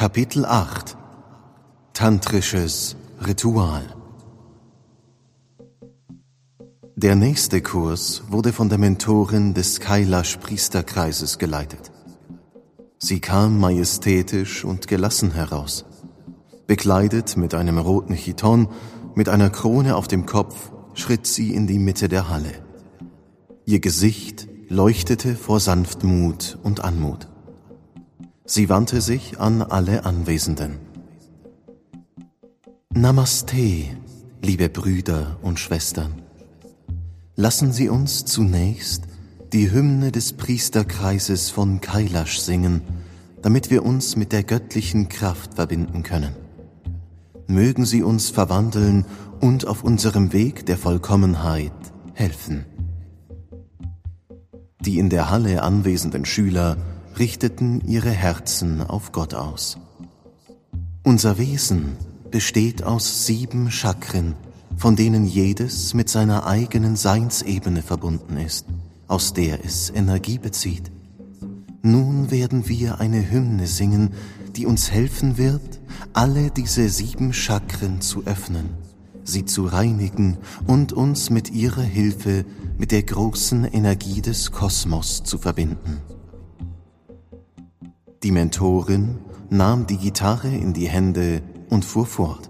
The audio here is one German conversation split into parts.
Kapitel 8 Tantrisches Ritual. Der nächste Kurs wurde von der Mentorin des Kailash-Priesterkreises geleitet. Sie kam majestätisch und gelassen heraus. Bekleidet mit einem roten Chiton, mit einer Krone auf dem Kopf, schritt sie in die Mitte der Halle. Ihr Gesicht leuchtete vor Sanftmut und Anmut. Sie wandte sich an alle Anwesenden. Namaste, liebe Brüder und Schwestern. Lassen Sie uns zunächst die Hymne des Priesterkreises von Kailash singen, damit wir uns mit der göttlichen Kraft verbinden können. Mögen sie uns verwandeln und auf unserem Weg der Vollkommenheit helfen. Die in der Halle anwesenden Schüler richteten ihre Herzen auf Gott aus. Unser Wesen besteht aus 7 Chakren, von denen jedes mit seiner eigenen Seinsebene verbunden ist, aus der es Energie bezieht. Nun werden wir eine Hymne singen, die uns helfen wird, alle diese 7 Chakren zu öffnen, sie zu reinigen und uns mit ihrer Hilfe mit der großen Energie des Kosmos zu verbinden. Die Mentorin nahm die Gitarre in die Hände und fuhr fort.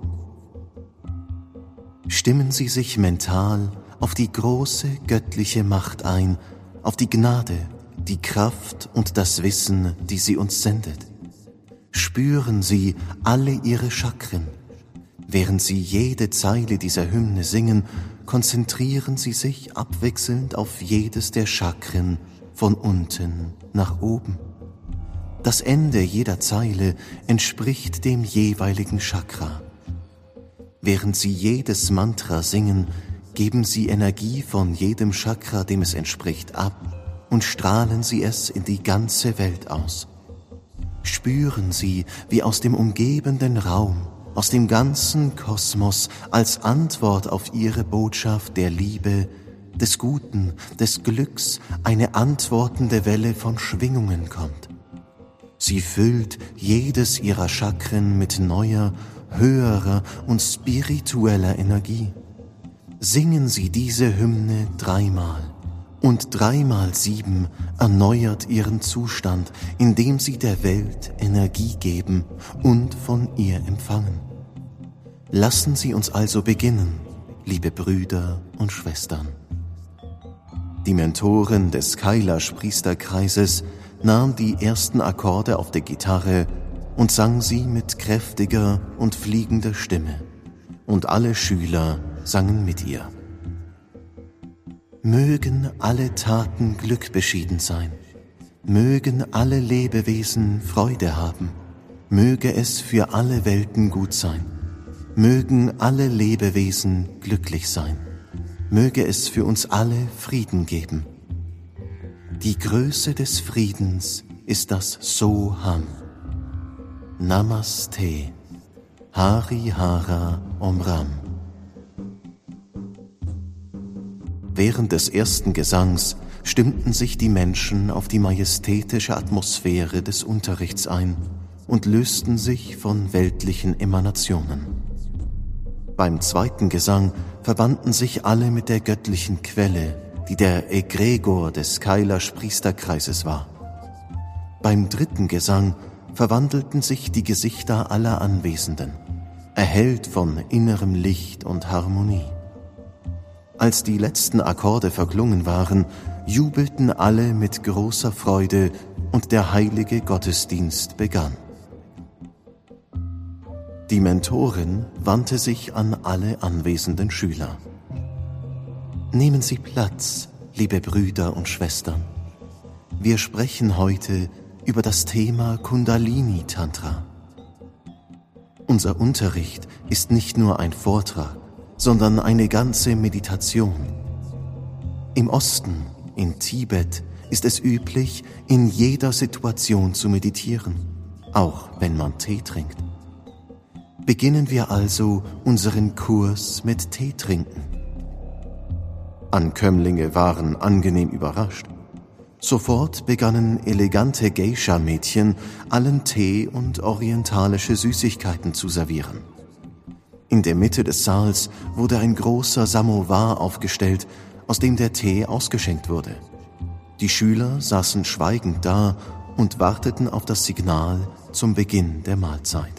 Stimmen Sie sich mental auf die große göttliche Macht ein, auf die Gnade, die Kraft und das Wissen, die sie uns sendet. Spüren Sie alle Ihre Chakren. Während Sie jede Zeile dieser Hymne singen, konzentrieren Sie sich abwechselnd auf jedes der Chakren von unten nach oben. Das Ende jeder Zeile entspricht dem jeweiligen Chakra. Während Sie jedes Mantra singen, geben Sie Energie von jedem Chakra, dem es entspricht, ab und strahlen Sie es in die ganze Welt aus. Spüren Sie, wie aus dem umgebenden Raum, aus dem ganzen Kosmos als Antwort auf Ihre Botschaft der Liebe, des Guten, des Glücks eine antwortende Welle von Schwingungen kommt. Sie füllt jedes Ihrer Chakren mit neuer, höherer und spiritueller Energie. Singen Sie diese Hymne 3-mal und 3x7 erneuert Ihren Zustand, indem Sie der Welt Energie geben und von ihr empfangen. Lassen Sie uns also beginnen, liebe Brüder und Schwestern. Die Mentorin des Kailash-Priesterkreises nahm die ersten Akkorde auf der Gitarre und sang sie mit kräftiger und fliegender Stimme, und alle Schüler sangen mit ihr. Mögen alle Taten glückbeschieden sein, mögen alle Lebewesen Freude haben, möge es für alle Welten gut sein, mögen alle Lebewesen glücklich sein, möge es für uns alle Frieden geben. Die Größe des Friedens ist das Soham. Namaste, Hari Hara Om Ram. Während des ersten Gesangs stimmten sich die Menschen auf die majestätische Atmosphäre des Unterrichts ein und lösten sich von weltlichen Emanationen. Beim zweiten Gesang verbanden sich alle mit der göttlichen Quelle, die der Egregor des Kailash-Priesterkreises war. Beim dritten Gesang verwandelten sich die Gesichter aller Anwesenden, erhellt von innerem Licht und Harmonie. Als die letzten Akkorde verklungen waren, jubelten alle mit großer Freude und der heilige Gottesdienst begann. Die Mentorin wandte sich an alle anwesenden Schüler. Nehmen Sie Platz, liebe Brüder und Schwestern. Wir sprechen heute über das Thema Kundalini-Tantra. Unser Unterricht ist nicht nur ein Vortrag, sondern eine ganze Meditation. Im Osten, in Tibet, ist es üblich, in jeder Situation zu meditieren, auch wenn man Tee trinkt. Beginnen wir also unseren Kurs mit Tee trinken. Ankömmlinge waren angenehm überrascht. Sofort begannen elegante Geisha-Mädchen, allen Tee und orientalische Süßigkeiten zu servieren. In der Mitte des Saals wurde ein großer Samowar aufgestellt, aus dem der Tee ausgeschenkt wurde. Die Schüler saßen schweigend da und warteten auf das Signal zum Beginn der Mahlzeit.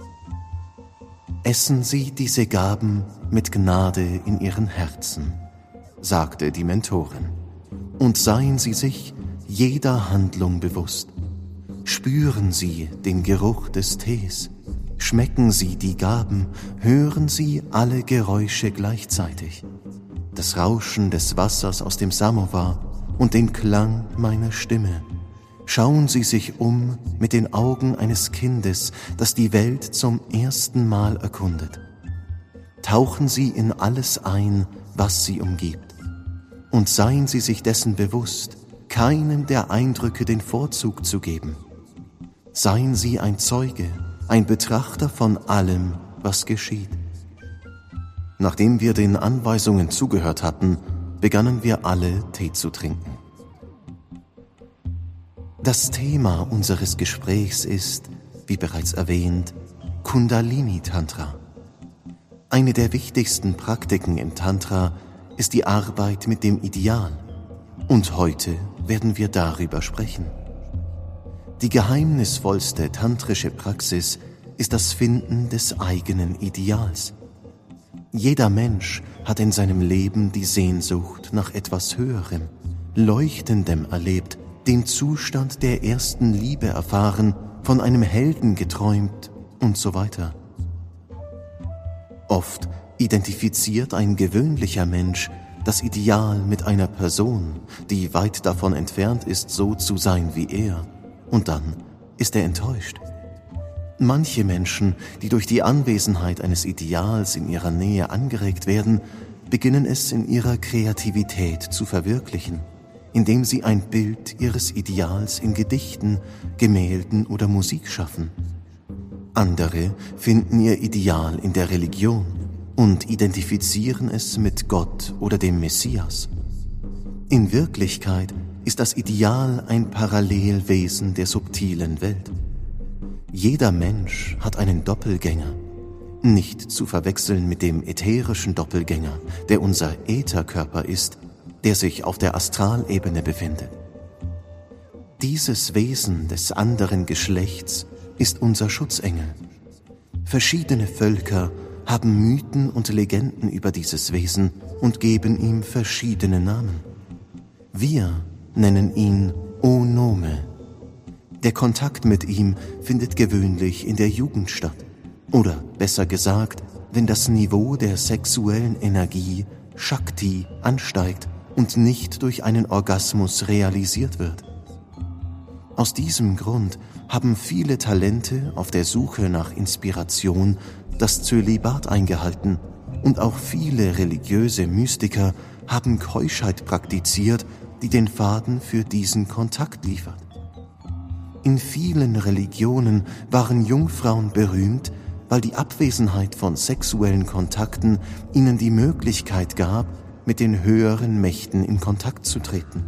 »Essen Sie diese Gaben mit Gnade in Ihren Herzen«, sagte die Mentorin, »und seien Sie sich jeder Handlung bewusst. Spüren Sie den Geruch des Tees, schmecken Sie die Gaben, hören Sie alle Geräusche gleichzeitig, das Rauschen des Wassers aus dem Samowar und den Klang meiner Stimme. Schauen Sie sich um mit den Augen eines Kindes, das die Welt zum ersten Mal erkundet. Tauchen Sie in alles ein, was Sie umgibt. Und seien Sie sich dessen bewusst, keinem der Eindrücke den Vorzug zu geben. Seien Sie ein Zeuge, ein Betrachter von allem, was geschieht.« Nachdem wir den Anweisungen zugehört hatten, begannen wir alle Tee zu trinken. Das Thema unseres Gesprächs ist, wie bereits erwähnt, Kundalini-Tantra. Eine der wichtigsten Praktiken im Tantra ist die Arbeit mit dem Ideal. Und heute werden wir darüber sprechen. Die geheimnisvollste tantrische Praxis ist das Finden des eigenen Ideals. Jeder Mensch hat in seinem Leben die Sehnsucht nach etwas Höherem, Leuchtendem erlebt, den Zustand der ersten Liebe erfahren, von einem Helden geträumt und so weiter. Oft identifiziert ein gewöhnlicher Mensch das Ideal mit einer Person, die weit davon entfernt ist, so zu sein wie er, und dann ist er enttäuscht. Manche Menschen, die durch die Anwesenheit eines Ideals in ihrer Nähe angeregt werden, beginnen es in ihrer Kreativität zu verwirklichen, indem sie ein Bild ihres Ideals in Gedichten, Gemälden oder Musik schaffen. Andere finden ihr Ideal in der Religion und identifizieren es mit Gott oder dem Messias. In Wirklichkeit ist das Ideal ein Parallelwesen der subtilen Welt. Jeder Mensch hat einen Doppelgänger, nicht zu verwechseln mit dem ätherischen Doppelgänger, der unser Ätherkörper ist, der sich auf der Astralebene befindet. Dieses Wesen des anderen Geschlechts ist unser Schutzengel. Verschiedene Völker haben Mythen und Legenden über dieses Wesen und geben ihm verschiedene Namen. Wir nennen ihn Onome. Der Kontakt mit ihm findet gewöhnlich in der Jugend statt. Oder besser gesagt, wenn das Niveau der sexuellen Energie, Shakti, ansteigt und nicht durch einen Orgasmus realisiert wird. Aus diesem Grund haben viele Talente auf der Suche nach Inspiration das Zölibat eingehalten und auch viele religiöse Mystiker haben Keuschheit praktiziert, die den Faden für diesen Kontakt liefert. In vielen Religionen waren Jungfrauen berühmt, weil die Abwesenheit von sexuellen Kontakten ihnen die Möglichkeit gab, mit den höheren Mächten in Kontakt zu treten.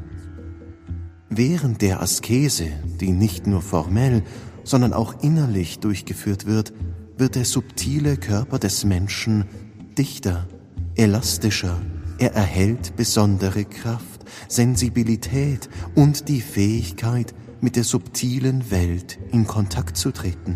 Während der Askese, die nicht nur formell, sondern auch innerlich durchgeführt wird, wird der subtile Körper des Menschen dichter, elastischer, er erhält besondere Kraft, Sensibilität und die Fähigkeit, mit der subtilen Welt in Kontakt zu treten.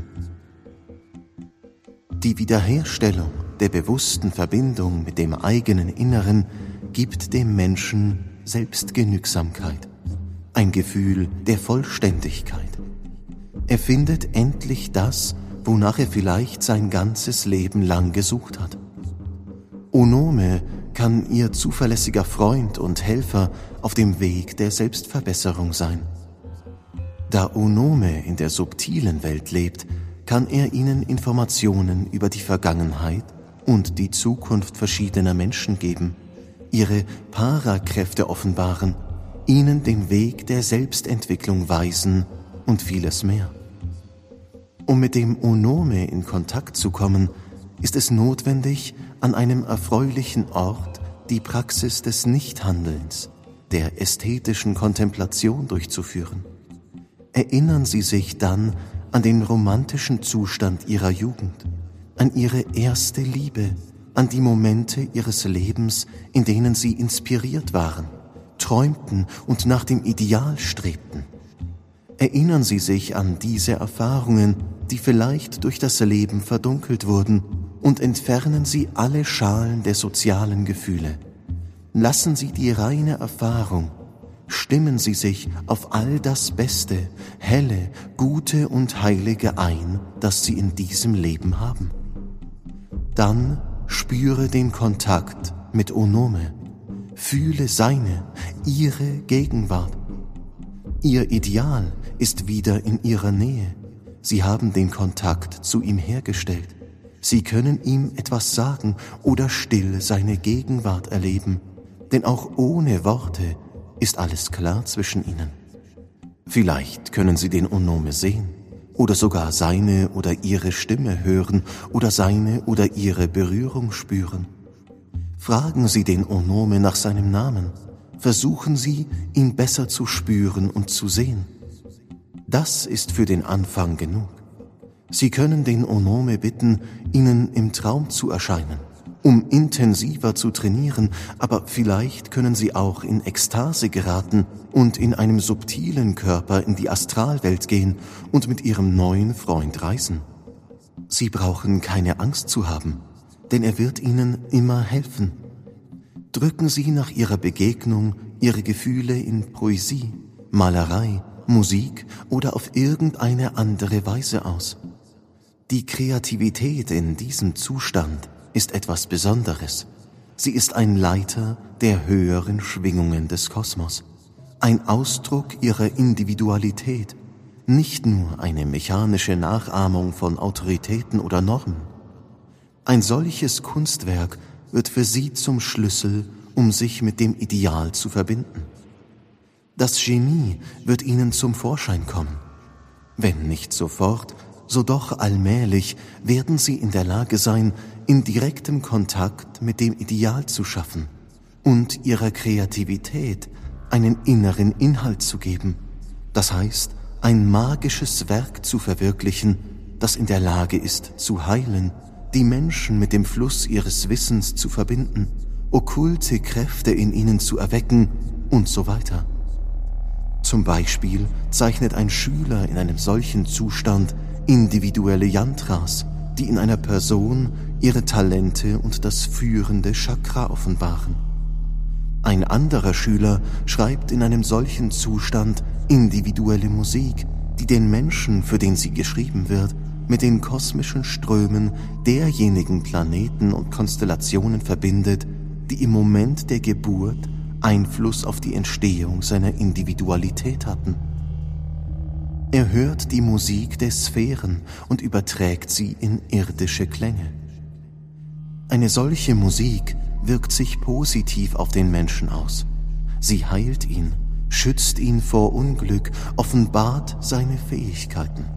Die Wiederherstellung der bewussten Verbindung mit dem eigenen Inneren gibt dem Menschen Selbstgenügsamkeit, ein Gefühl der Vollständigkeit. Er findet endlich das, wonach er vielleicht sein ganzes Leben lang gesucht hat. Onome kann ihr zuverlässiger Freund und Helfer auf dem Weg der Selbstverbesserung sein. Da Onome in der subtilen Welt lebt, kann er ihnen Informationen über die Vergangenheit und die Zukunft verschiedener Menschen geben, ihre Parakräfte offenbaren, ihnen den Weg der Selbstentwicklung weisen und vieles mehr. Um mit dem Onome in Kontakt zu kommen, ist es notwendig, an einem erfreulichen Ort die Praxis des Nichthandelns, der ästhetischen Kontemplation durchzuführen. Erinnern Sie sich dann an den romantischen Zustand Ihrer Jugend, an Ihre erste Liebe, an die Momente Ihres Lebens, in denen Sie inspiriert waren, träumten und nach dem Ideal strebten. Erinnern Sie sich an diese Erfahrungen, die vielleicht durch das Leben verdunkelt wurden, und entfernen Sie alle Schalen der sozialen Gefühle. Lassen Sie die reine Erfahrung, stimmen Sie sich auf all das Beste, Helle, Gute und Heilige ein, das Sie in diesem Leben haben. Dann spüre den Kontakt mit Onome, fühle seine, ihre Gegenwart. Ihr Ideal ist wieder in ihrer Nähe. Sie haben den Kontakt zu ihm hergestellt. Sie können ihm etwas sagen oder still seine Gegenwart erleben, denn auch ohne Worte ist alles klar zwischen ihnen. Vielleicht können Sie den Onome sehen oder sogar seine oder ihre Stimme hören oder seine oder ihre Berührung spüren. Fragen Sie den Onome nach seinem Namen. Versuchen Sie, ihn besser zu spüren und zu sehen. Das ist für den Anfang genug. Sie können den Onome bitten, Ihnen im Traum zu erscheinen, um intensiver zu trainieren, aber vielleicht können Sie auch in Ekstase geraten und in einem subtilen Körper in die Astralwelt gehen und mit Ihrem neuen Freund reisen. Sie brauchen keine Angst zu haben, denn er wird Ihnen immer helfen. Drücken Sie nach Ihrer Begegnung Ihre Gefühle in Poesie, Malerei, Musik oder auf irgendeine andere Weise aus. Die Kreativität in diesem Zustand ist etwas Besonderes. Sie ist ein Leiter der höheren Schwingungen des Kosmos, ein Ausdruck ihrer Individualität, nicht nur eine mechanische Nachahmung von Autoritäten oder Normen. Ein solches Kunstwerk wird für sie zum Schlüssel, um sich mit dem Ideal zu verbinden. Das Genie wird ihnen zum Vorschein kommen. Wenn nicht sofort, so doch allmählich werden sie in der Lage sein, in direktem Kontakt mit dem Ideal zu schaffen und ihrer Kreativität einen inneren Inhalt zu geben, das heißt, ein magisches Werk zu verwirklichen, das in der Lage ist, zu heilen, die Menschen mit dem Fluss ihres Wissens zu verbinden, okkulte Kräfte in ihnen zu erwecken und so weiter. Zum Beispiel zeichnet ein Schüler in einem solchen Zustand individuelle Yantras, die in einer Person ihre Talente und das führende Chakra offenbaren. Ein anderer Schüler schreibt in einem solchen Zustand individuelle Musik, die den Menschen, für den sie geschrieben wird, mit den kosmischen Strömen derjenigen Planeten und Konstellationen verbindet, die im Moment der Geburt Einfluss auf die Entstehung seiner Individualität hatten. Er hört die Musik der Sphären und überträgt sie in irdische Klänge. Eine solche Musik wirkt sich positiv auf den Menschen aus. Sie heilt ihn, schützt ihn vor Unglück, offenbart seine Fähigkeiten.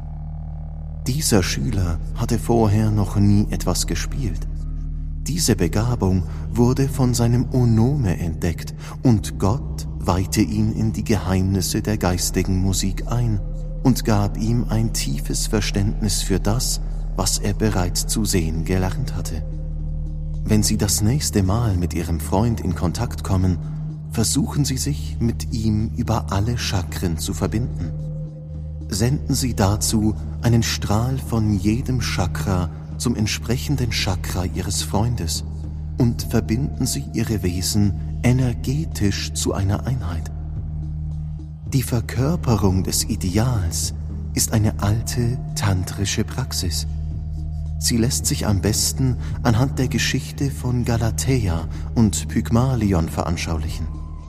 Dieser Schüler hatte vorher noch nie etwas gespielt. Diese Begabung wurde von seinem Onome entdeckt und Gott weihte ihn in die Geheimnisse der geistigen Musik ein und gab ihm ein tiefes Verständnis für das, was er bereits zu sehen gelernt hatte. Wenn Sie das nächste Mal mit Ihrem Freund in Kontakt kommen, versuchen Sie sich mit ihm über alle Chakren zu verbinden. Senden Sie dazu einen Strahl von jedem Chakra zum entsprechenden Chakra Ihres Freundes und verbinden Sie Ihre Wesen energetisch zu einer Einheit. Die Verkörperung des Ideals ist eine alte tantrische Praxis. Sie lässt sich am besten anhand der Geschichte von Galatea und Pygmalion veranschaulichen.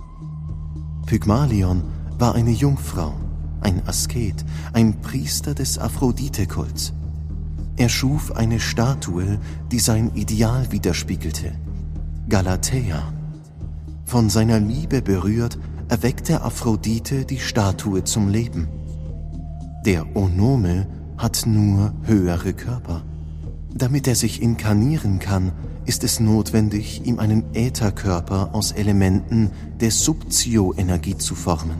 Pygmalion war eine Jungfrau, ein Asket, ein Priester des Aphrodite-Kults. Er schuf eine Statue, die sein Ideal widerspiegelte, Galatea. Von seiner Liebe berührt, erweckte Aphrodite die Statue zum Leben. Der Onome hat nur höhere Körper. Damit er sich inkarnieren kann, ist es notwendig, ihm einen Ätherkörper aus Elementen der Subtio-Energie zu formen.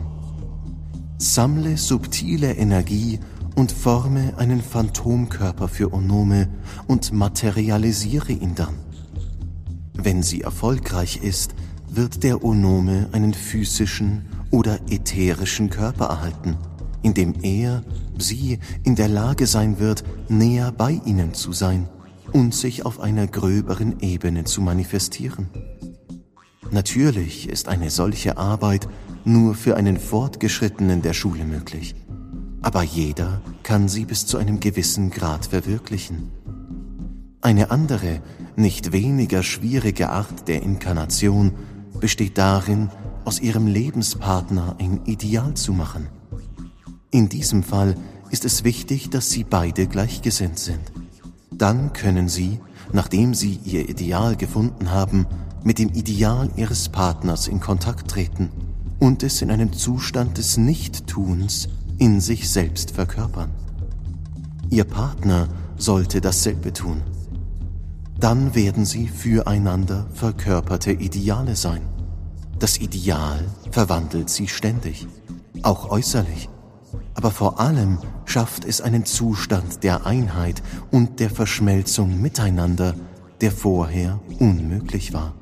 Sammle subtile Energie und forme einen Phantomkörper für Onome und materialisiere ihn dann. Wenn sie erfolgreich ist, wird der Onome einen physischen oder ätherischen Körper erhalten, in dem sie in der Lage sein wird, näher bei ihnen zu sein und sich auf einer gröberen Ebene zu manifestieren. Natürlich ist eine solche Arbeit nur für einen Fortgeschrittenen der Schule möglich, aber jeder kann sie bis zu einem gewissen Grad verwirklichen. Eine andere, nicht weniger schwierige Art der Inkarnation besteht darin, aus ihrem Lebenspartner ein Ideal zu machen. In diesem Fall ist es wichtig, dass sie beide gleichgesinnt sind. Dann können sie, nachdem sie ihr Ideal gefunden haben, mit dem Ideal ihres Partners in Kontakt treten und es in einem Zustand des Nichttuns in sich selbst verkörpern. Ihr Partner sollte dasselbe tun. Dann werden sie füreinander verkörperte Ideale sein. Das Ideal verwandelt sie ständig, auch äußerlich. Aber vor allem schafft es einen Zustand der Einheit und der Verschmelzung miteinander, der vorher unmöglich war.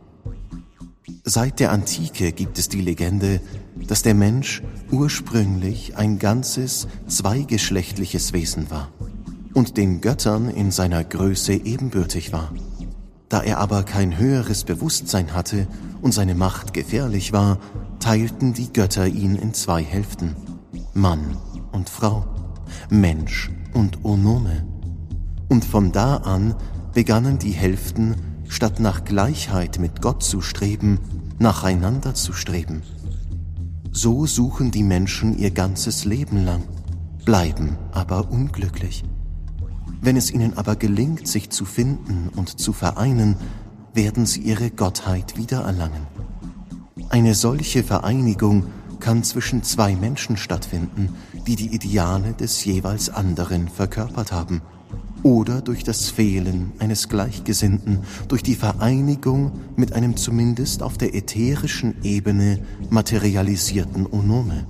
Seit der Antike gibt es die Legende, dass der Mensch ursprünglich ein ganzes zweigeschlechtliches Wesen war und den Göttern in seiner Größe ebenbürtig war. Da er aber kein höheres Bewusstsein hatte und seine Macht gefährlich war, teilten die Götter ihn in zwei Hälften: Mann und Frau, Mensch und Onome. Und von da an begannen die Hälften, statt nach Gleichheit mit Gott zu streben, nacheinander zu streben. So suchen die Menschen ihr ganzes Leben lang, bleiben aber unglücklich. Wenn es ihnen aber gelingt, sich zu finden und zu vereinen, werden sie ihre Gottheit wiedererlangen. Eine solche Vereinigung kann zwischen zwei Menschen stattfinden, die die Ideale des jeweils anderen verkörpert haben, oder durch das Fehlen eines Gleichgesinnten, durch die Vereinigung mit einem zumindest auf der ätherischen Ebene materialisierten Onome.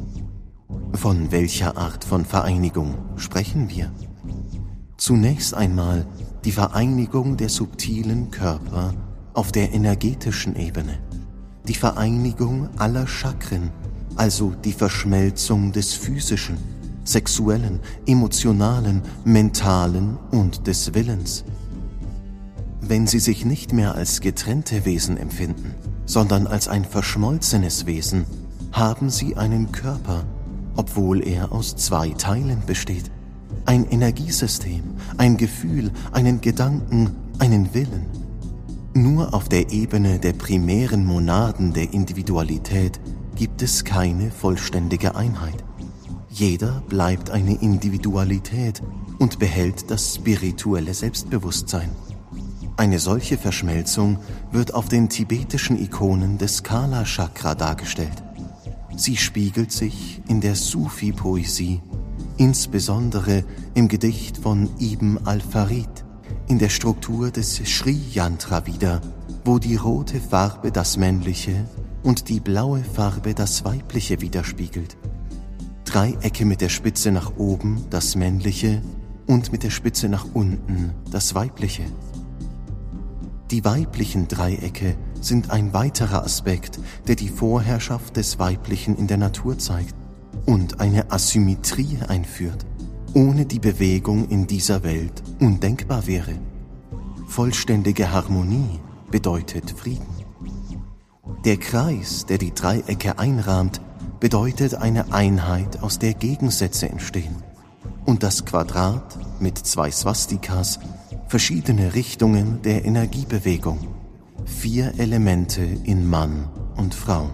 Von welcher Art von Vereinigung sprechen wir? Zunächst einmal die Vereinigung der subtilen Körper auf der energetischen Ebene, die Vereinigung aller Chakren, also die Verschmelzung des physischen, sexuellen, emotionalen, mentalen und des Willens. Wenn sie sich nicht mehr als getrennte Wesen empfinden, sondern als ein verschmolzenes Wesen, haben sie einen Körper, obwohl er aus zwei Teilen besteht. Ein Energiesystem, ein Gefühl, einen Gedanken, einen Willen. Nur auf der Ebene der primären Monaden der Individualität gibt es keine vollständige Einheit. Jeder bleibt eine Individualität und behält das spirituelle Selbstbewusstsein. Eine solche Verschmelzung wird auf den tibetischen Ikonen des Kala-Chakra dargestellt. Sie spiegelt sich in der Sufi-Poesie, insbesondere im Gedicht von Ibn al-Farid, in der Struktur des Shri-Yantra wider, wo die rote Farbe das Männliche und die blaue Farbe das Weibliche widerspiegelt. Dreiecke mit der Spitze nach oben das Männliche und mit der Spitze nach unten das Weibliche. Die weiblichen Dreiecke sind ein weiterer Aspekt, der die Vorherrschaft des Weiblichen in der Natur zeigt und eine Asymmetrie einführt, ohne die Bewegung in dieser Welt undenkbar wäre. Vollständige Harmonie bedeutet Frieden. Der Kreis, der die Dreiecke einrahmt, bedeutet eine Einheit, aus der Gegensätze entstehen. Und das Quadrat mit zwei Swastikas verschiedene Richtungen der Energiebewegung. 4 Elemente in Mann und Frau.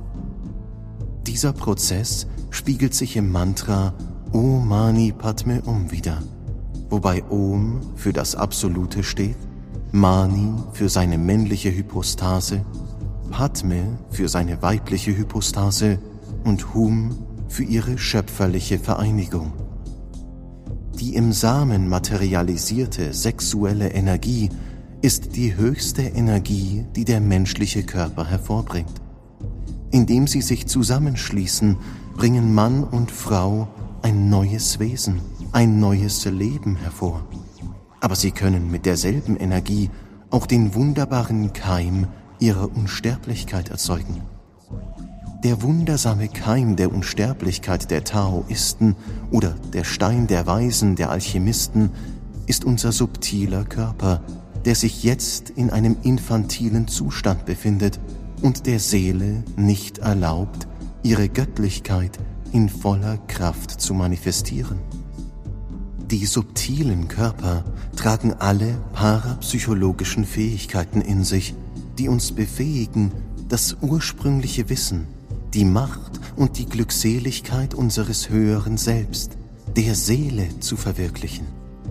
Dieser Prozess spiegelt sich im Mantra Om Mani Padme Hum wider, wobei Om für das Absolute steht, Mani für seine männliche Hypostase, Padme für seine weibliche Hypostase und Hum für ihre schöpferliche Vereinigung. Die im Samen materialisierte sexuelle Energie ist die höchste Energie, die der menschliche Körper hervorbringt. Indem sie sich zusammenschließen, bringen Mann und Frau ein neues Wesen, ein neues Leben hervor. Aber sie können mit derselben Energie auch den wunderbaren Keim ihrer Unsterblichkeit erzeugen. Der wundersame Keim der Unsterblichkeit der Taoisten oder der Stein der Weisen der Alchemisten ist unser subtiler Körper, der sich jetzt in einem infantilen Zustand befindet und der Seele nicht erlaubt, ihre Göttlichkeit in voller Kraft zu manifestieren. Die subtilen Körper tragen alle parapsychologischen Fähigkeiten in sich, die uns befähigen, das ursprüngliche Wissen, die Macht und die Glückseligkeit unseres höheren Selbst, der Seele zu verwirklichen.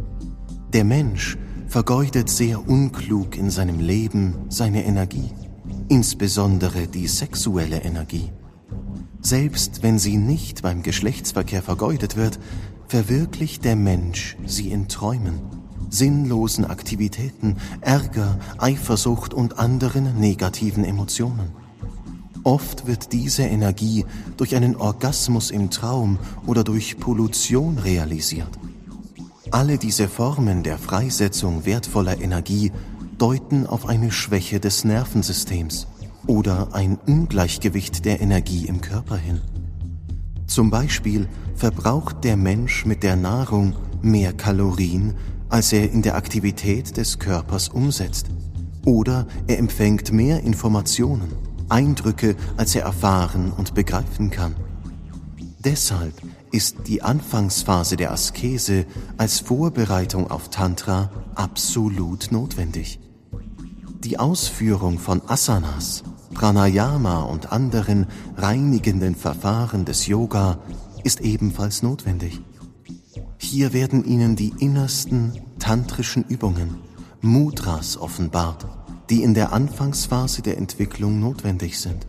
Der Mensch vergeudet sehr unklug in seinem Leben seine Energie, insbesondere die sexuelle Energie. Selbst wenn sie nicht beim Geschlechtsverkehr vergeudet wird, verwirklicht der Mensch sie in Träumen, sinnlosen Aktivitäten, Ärger, Eifersucht und anderen negativen Emotionen. Oft wird diese Energie durch einen Orgasmus im Traum oder durch Pollution realisiert. Alle diese Formen der Freisetzung wertvoller Energie deuten auf eine Schwäche des Nervensystems oder ein Ungleichgewicht der Energie im Körper hin. Zum Beispiel verbraucht der Mensch mit der Nahrung mehr Kalorien, als er in der Aktivität des Körpers umsetzt. Oder er empfängt mehr Informationen, Eindrücke, als er erfahren und begreifen kann. Deshalb ist die Anfangsphase der Askese als Vorbereitung auf Tantra absolut notwendig. Die Ausführung von Asanas, Pranayama und anderen reinigenden Verfahren des Yoga ist ebenfalls notwendig. Hier werden Ihnen die innersten tantrischen Übungen, Mudras, offenbart, die in der Anfangsphase der Entwicklung notwendig sind.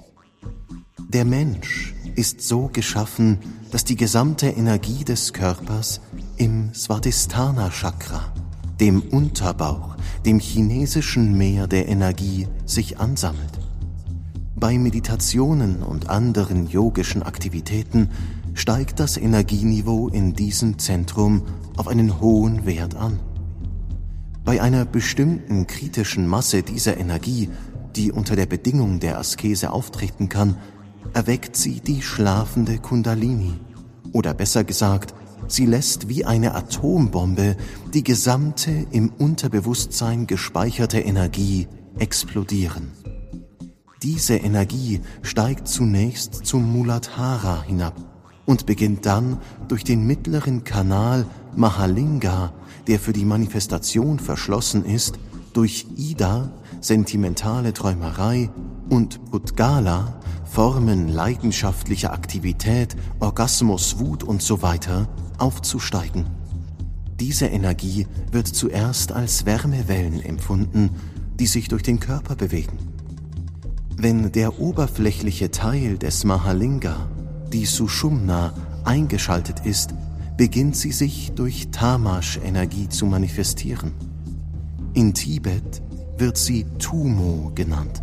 Der Mensch ist so geschaffen, dass die gesamte Energie des Körpers im Svadhisthana-Chakra, dem Unterbauch, dem chinesischen Meer der Energie, sich ansammelt. Bei Meditationen und anderen yogischen Aktivitäten steigt das Energieniveau in diesem Zentrum auf einen hohen Wert an. Bei einer bestimmten kritischen Masse dieser Energie, die unter der Bedingung der Askese auftreten kann, erweckt sie die schlafende Kundalini. Oder besser gesagt, sie lässt wie eine Atombombe die gesamte im Unterbewusstsein gespeicherte Energie explodieren. Diese Energie steigt zunächst zum Muladhara hinab und beginnt dann durch den mittleren Kanal Mahalinga, der für die Manifestation verschlossen ist, durch Ida, sentimentale Träumerei, und Udgala, Formen leidenschaftlicher Aktivität, Orgasmus, Wut und so weiter, aufzusteigen. Diese Energie wird zuerst als Wärmewellen empfunden, die sich durch den Körper bewegen. Wenn der oberflächliche Teil des Mahalinga, die Sushumna, eingeschaltet ist, beginnt sie sich durch Tamash-Energie zu manifestieren. In Tibet wird sie Tumo genannt.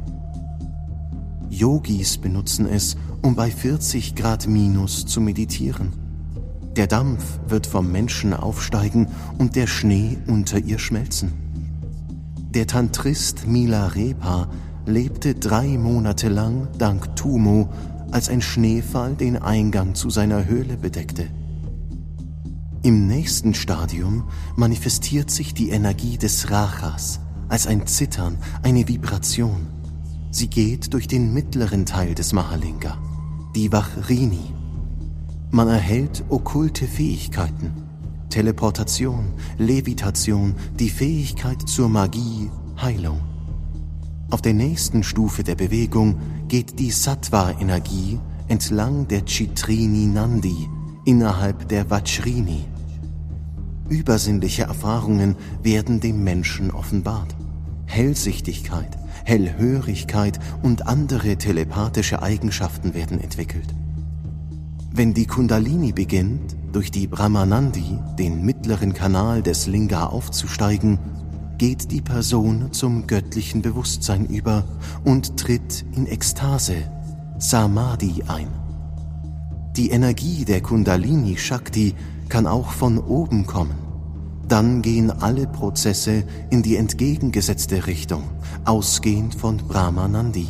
Yogis benutzen es, um bei 40 Grad minus zu meditieren. Der Dampf wird vom Menschen aufsteigen und der Schnee unter ihr schmelzen. Der Tantrist Milarepa lebte 3 Monate lang dank Tumo, als ein Schneefall den Eingang zu seiner Höhle bedeckte. Im nächsten Stadium manifestiert sich die Energie des Rajas als ein Zittern, eine Vibration. Sie geht durch den mittleren Teil des Mahalinga, die Vajrini. Man erhält okkulte Fähigkeiten, Teleportation, Levitation, die Fähigkeit zur Magie, Heilung. Auf der nächsten Stufe der Bewegung geht die Sattva-Energie entlang der Chitrini Nandi innerhalb der Vajrini. Übersinnliche Erfahrungen werden dem Menschen offenbart. Hellsichtigkeit, Hellhörigkeit und andere telepathische Eigenschaften werden entwickelt. Wenn die Kundalini beginnt, durch die Brahmanandi, den mittleren Kanal des Linga aufzusteigen, geht die Person zum göttlichen Bewusstsein über und tritt in Ekstase, Samadhi, ein. Die Energie der Kundalini Shakti kann auch von oben kommen. Dann gehen alle Prozesse in die entgegengesetzte Richtung, ausgehend von Brahmanandi.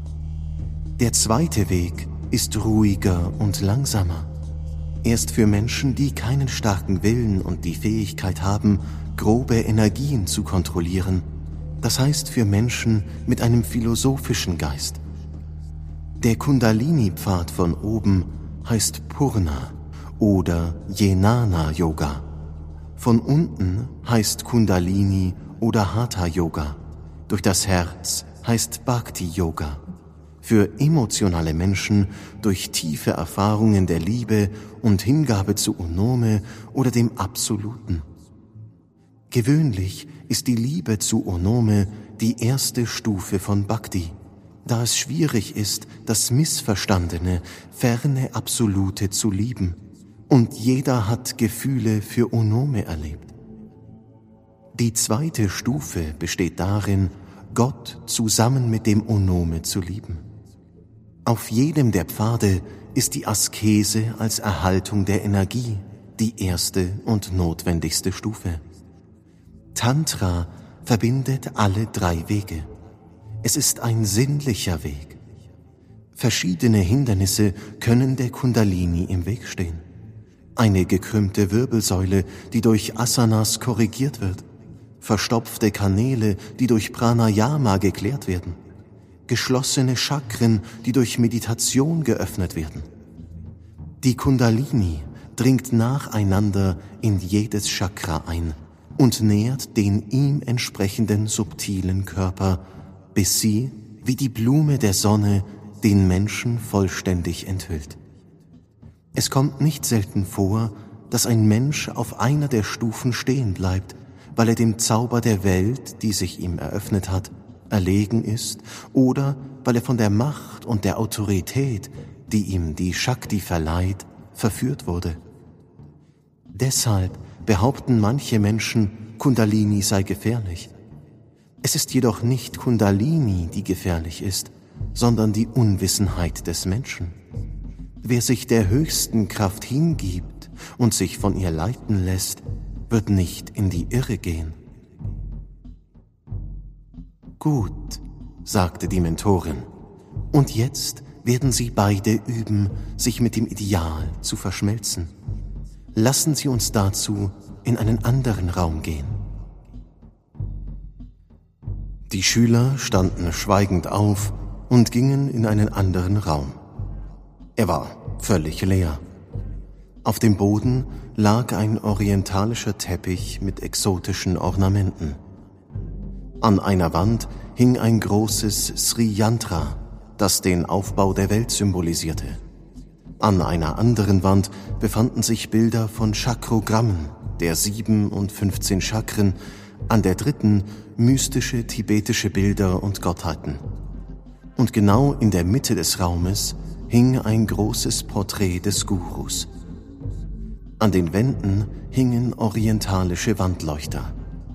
Der zweite Weg ist ruhiger und langsamer. Er ist für Menschen, die keinen starken Willen und die Fähigkeit haben, grobe Energien zu kontrollieren. Das heißt für Menschen mit einem philosophischen Geist. Der Kundalini-Pfad von oben heißt Purna oder Jnana-Yoga. Von unten heißt Kundalini oder Hatha-Yoga. Durch das Herz heißt Bhakti-Yoga. Für emotionale Menschen durch tiefe Erfahrungen der Liebe und Hingabe zu Onome oder dem Absoluten. Gewöhnlich ist die Liebe zu Onome die erste Stufe von Bhakti, da es schwierig ist, das Missverstandene, ferne Absolute zu lieben. Und jeder hat Gefühle für Onome erlebt. Die zweite Stufe besteht darin, Gott zusammen mit dem Onome zu lieben. Auf jedem der Pfade ist die Askese als Erhaltung der Energie die erste und notwendigste Stufe. Tantra verbindet alle drei Wege. Es ist ein sinnlicher Weg. Verschiedene Hindernisse können der Kundalini im Weg stehen. Eine gekrümmte Wirbelsäule, die durch Asanas korrigiert wird. Verstopfte Kanäle, die durch Pranayama geklärt werden. Geschlossene Chakren, die durch Meditation geöffnet werden. Die Kundalini dringt nacheinander in jedes Chakra ein und nährt den ihm entsprechenden subtilen Körper, bis sie, wie die Blume der Sonne, den Menschen vollständig enthüllt. Es kommt nicht selten vor, dass ein Mensch auf einer der Stufen stehen bleibt, weil er dem Zauber der Welt, die sich ihm eröffnet hat, erlegen ist oder weil er von der Macht und der Autorität, die ihm die Shakti verleiht, verführt wurde. Deshalb behaupten manche Menschen, Kundalini sei gefährlich. Es ist jedoch nicht Kundalini, die gefährlich ist, sondern die Unwissenheit des Menschen. Wer sich der höchsten Kraft hingibt und sich von ihr leiten lässt, wird nicht in die Irre gehen. Gut, sagte die Mentorin, und jetzt werden Sie beide üben, sich mit dem Ideal zu verschmelzen. Lassen Sie uns dazu in einen anderen Raum gehen. Die Schüler standen schweigend auf und gingen in einen anderen Raum. Er war völlig leer. Auf dem Boden lag ein orientalischer Teppich mit exotischen Ornamenten. An einer Wand hing ein großes Sri Yantra, das den Aufbau der Welt symbolisierte. An einer anderen Wand befanden sich Bilder von Chakrogrammen, der 7 und 15 Chakren, an der dritten mystische tibetische Bilder und Gottheiten. Und genau in der Mitte des Raumes hing ein großes Porträt des Gurus. An den Wänden hingen orientalische Wandleuchter.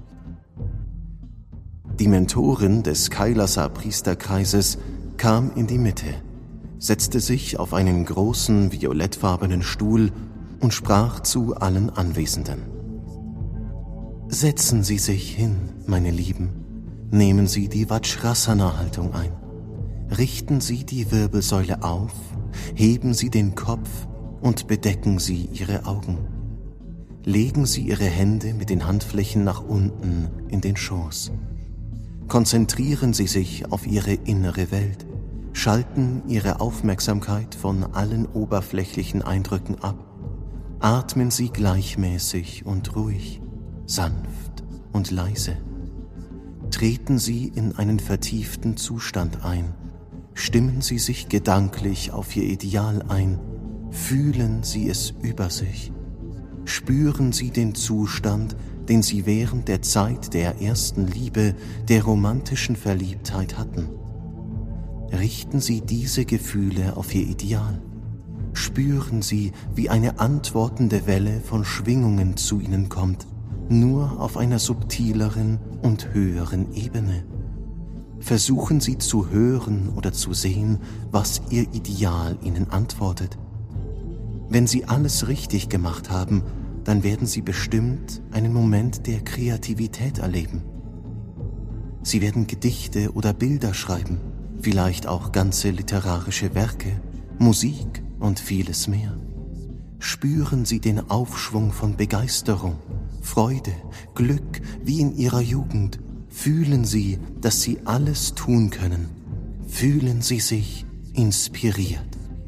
Die Mentorin des Kailasa-Priesterkreises kam in die Mitte, setzte sich auf einen großen violettfarbenen Stuhl und sprach zu allen Anwesenden. Setzen Sie sich hin, meine Lieben. Nehmen Sie die Vajrasana-Haltung ein. Richten Sie die Wirbelsäule auf, heben Sie den Kopf und bedecken Sie Ihre Augen. Legen Sie Ihre Hände mit den Handflächen nach unten in den Schoß. Konzentrieren Sie sich auf Ihre innere Welt. Schalten Ihre Aufmerksamkeit von allen oberflächlichen Eindrücken ab. Atmen Sie gleichmäßig und ruhig, sanft und leise. Treten Sie in einen vertieften Zustand ein. Stimmen Sie sich gedanklich auf Ihr Ideal ein. Fühlen Sie es über sich. Spüren Sie den Zustand, den Sie während der Zeit der ersten Liebe, der romantischen Verliebtheit hatten. Richten Sie diese Gefühle auf Ihr Ideal. Spüren Sie, wie eine antwortende Welle von Schwingungen zu Ihnen kommt, nur auf einer subtileren und höheren Ebene. Versuchen Sie zu hören oder zu sehen, was Ihr Ideal Ihnen antwortet. Wenn Sie alles richtig gemacht haben, dann werden Sie bestimmt einen Moment der Kreativität erleben. Sie werden Gedichte oder Bilder schreiben, vielleicht auch ganze literarische Werke, Musik und vieles mehr. Spüren Sie den Aufschwung von Begeisterung, Freude, Glück wie in Ihrer Jugend. Fühlen Sie, dass Sie alles tun können. Fühlen Sie sich inspiriert.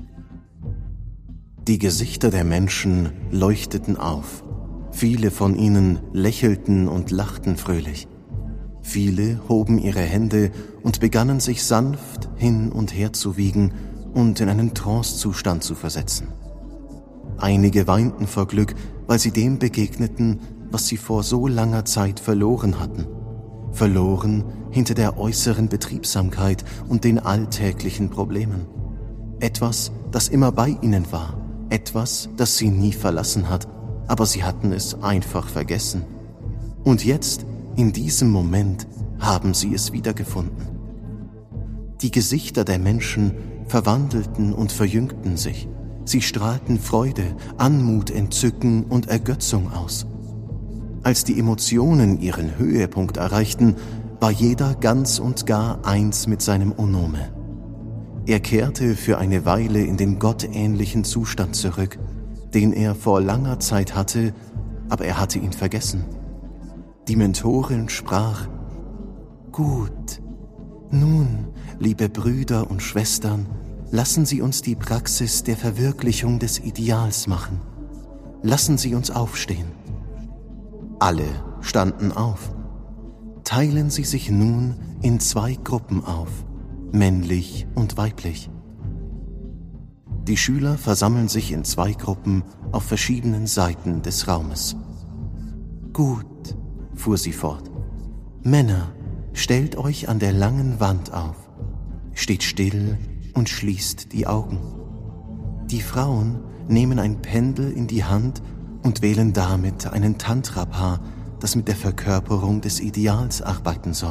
Die Gesichter der Menschen leuchteten auf. Viele von ihnen lächelten und lachten fröhlich. Viele hoben ihre Hände und begannen sich sanft hin und her zu wiegen und in einen Trancezustand zu versetzen. Einige weinten vor Glück, weil sie dem begegneten, was sie vor so langer Zeit verloren hatten. Verloren hinter der äußeren Betriebsamkeit und den alltäglichen Problemen. Etwas, das immer bei ihnen war, etwas, das sie nie verlassen hat, aber sie hatten es einfach vergessen. Und jetzt, in diesem Moment, haben sie es wiedergefunden. Die Gesichter der Menschen verwandelten und verjüngten sich. Sie strahlten Freude, Anmut, Entzücken und Ergötzung aus. Als die Emotionen ihren Höhepunkt erreichten, war jeder ganz und gar eins mit seinem Onome. Er kehrte für eine Weile in den gottähnlichen Zustand zurück, den er vor langer Zeit hatte, aber er hatte ihn vergessen. Die Mentorin sprach: Gut, nun, liebe Brüder und Schwestern, lassen Sie uns die Praxis der Verwirklichung des Ideals machen. Lassen Sie uns aufstehen. Alle standen auf. Teilen Sie sich nun in 2 Gruppen auf, männlich und weiblich. Die Schüler versammeln sich in 2 Gruppen auf verschiedenen Seiten des Raumes. Gut, fuhr sie fort. Männer, stellt euch an der langen Wand auf, steht still und schließt die Augen. Die Frauen nehmen ein Pendel in die Hand und wählen damit einen Tantra-Paar, das mit der Verkörperung des Ideals arbeiten soll.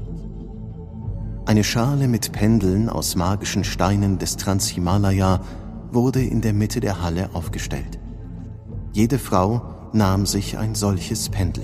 Eine Schale mit Pendeln aus magischen Steinen des Transhimalaya wurde in der Mitte der Halle aufgestellt. Jede Frau nahm sich ein solches Pendel.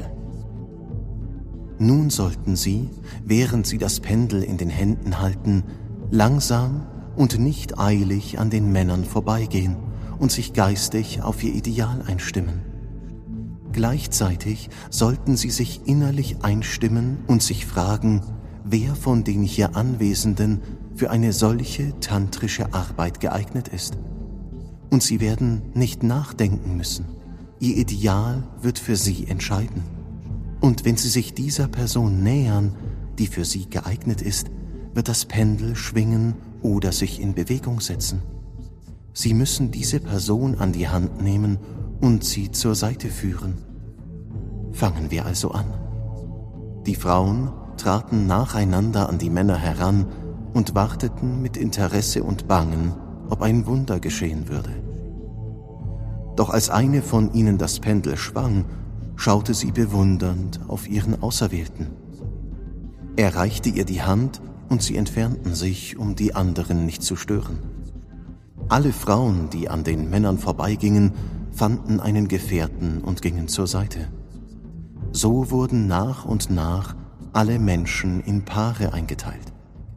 Nun sollten sie, während sie das Pendel in den Händen halten, langsam und nicht eilig an den Männern vorbeigehen und sich geistig auf ihr Ideal einstimmen. Gleichzeitig sollten sie sich innerlich einstimmen und sich fragen, wer von den hier Anwesenden für eine solche tantrische Arbeit geeignet ist. Und sie werden nicht nachdenken müssen. Ihr Ideal wird für sie entscheiden. Und wenn sie sich dieser Person nähern, die für sie geeignet ist, wird das Pendel schwingen oder sich in Bewegung setzen. Sie müssen diese Person an die Hand nehmen und sie zur Seite führen. Fangen wir also an. Die Frauen traten nacheinander an die Männer heran und warteten mit Interesse und Bangen, ob ein Wunder geschehen würde. Doch als eine von ihnen das Pendel schwang, schaute sie bewundernd auf ihren Auserwählten. Er reichte ihr die Hand und sie entfernten sich, um die anderen nicht zu stören. Alle Frauen, die an den Männern vorbeigingen, fanden einen Gefährten und gingen zur Seite. So wurden nach und nach alle Menschen in Paare eingeteilt.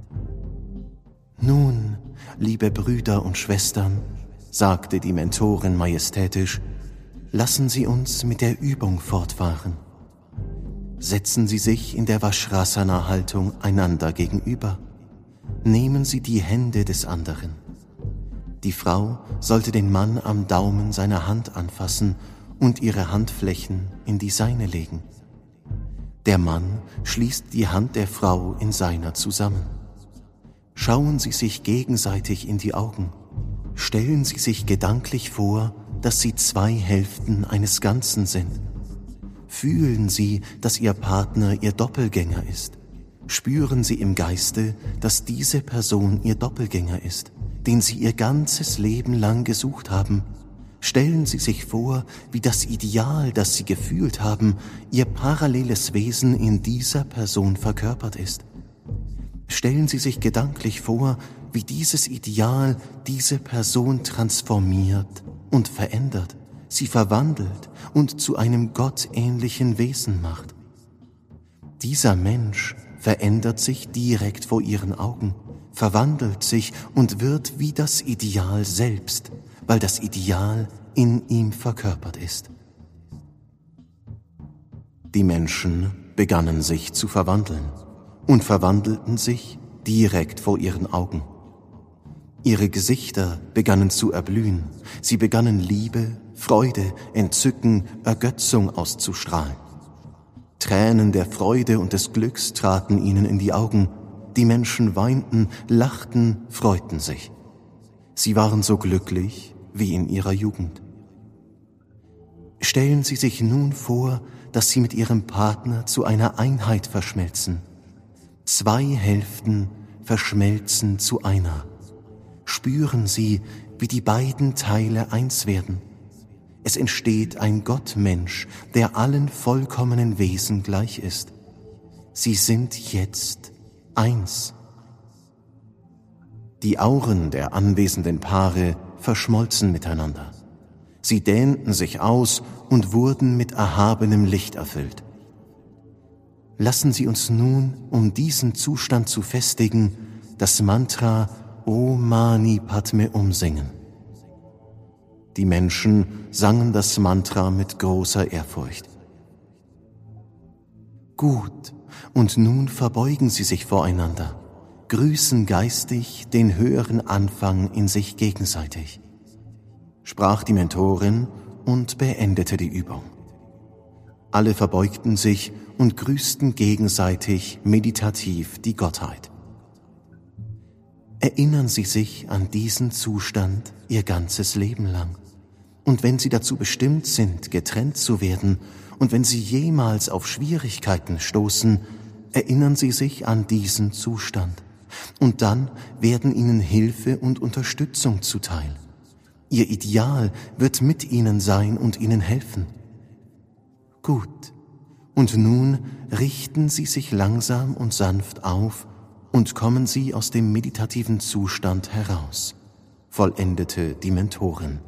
Nun, liebe Brüder und Schwestern, sagte die Mentorin majestätisch, lassen Sie uns mit der Übung fortfahren. Setzen Sie sich in der Vajrasana-Haltung einander gegenüber. Nehmen Sie die Hände des anderen. Die Frau sollte den Mann am Daumen seiner Hand anfassen und ihre Handflächen in die seine legen. Der Mann schließt die Hand der Frau in seiner zusammen. Schauen Sie sich gegenseitig in die Augen. Stellen Sie sich gedanklich vor, dass Sie 2 Hälften eines Ganzen sind. Fühlen Sie, dass Ihr Partner Ihr Doppelgänger ist. Spüren Sie im Geiste, dass diese Person Ihr Doppelgänger ist, den Sie Ihr ganzes Leben lang gesucht haben, Stellen Sie sich vor, wie das Ideal, das Sie gefühlt haben, Ihr paralleles Wesen in dieser Person verkörpert ist. Stellen Sie sich gedanklich vor, wie dieses Ideal diese Person transformiert und verändert, sie verwandelt und zu einem gottähnlichen Wesen macht. Dieser Mensch verändert sich direkt vor Ihren Augen, verwandelt sich und wird wie das Ideal selbst, weil das Ideal in ihm verkörpert ist. Die Menschen begannen sich zu verwandeln und verwandelten sich direkt vor ihren Augen. Ihre Gesichter begannen zu erblühen, sie begannen Liebe, Freude, Entzücken, Ergötzung auszustrahlen. Tränen der Freude und des Glücks traten ihnen in die Augen, die Menschen weinten, lachten, freuten sich. Sie waren so glücklich wie in ihrer Jugend. Stellen Sie sich nun vor, dass Sie mit Ihrem Partner zu einer Einheit verschmelzen. 2 Hälften verschmelzen zu einer. Spüren Sie, wie die beiden Teile eins werden. Es entsteht ein Gottmensch, der allen vollkommenen Wesen gleich ist. Sie sind jetzt eins. Die Auren der anwesenden Paare verschmolzen miteinander. Sie dehnten sich aus und wurden mit erhabenem Licht erfüllt. Lassen Sie uns nun, um diesen Zustand zu festigen, das Mantra Om Mani Padme umsingen. Die Menschen sangen das Mantra mit großer Ehrfurcht. Gut, und nun verbeugen Sie sich voreinander, grüßen geistig den höheren Anfang in sich gegenseitig, sprach die Mentorin und beendete die Übung. Alle verbeugten sich und grüßten gegenseitig meditativ die Gottheit. Erinnern Sie sich an diesen Zustand Ihr ganzes Leben lang. Und wenn Sie dazu bestimmt sind, getrennt zu werden, und wenn Sie jemals auf Schwierigkeiten stoßen, erinnern Sie sich an diesen Zustand. Und dann werden Ihnen Hilfe und Unterstützung zuteil. Ihr Ideal wird mit Ihnen sein und Ihnen helfen. Gut, und nun richten Sie sich langsam und sanft auf und kommen Sie aus dem meditativen Zustand heraus, vollendete die Mentorin.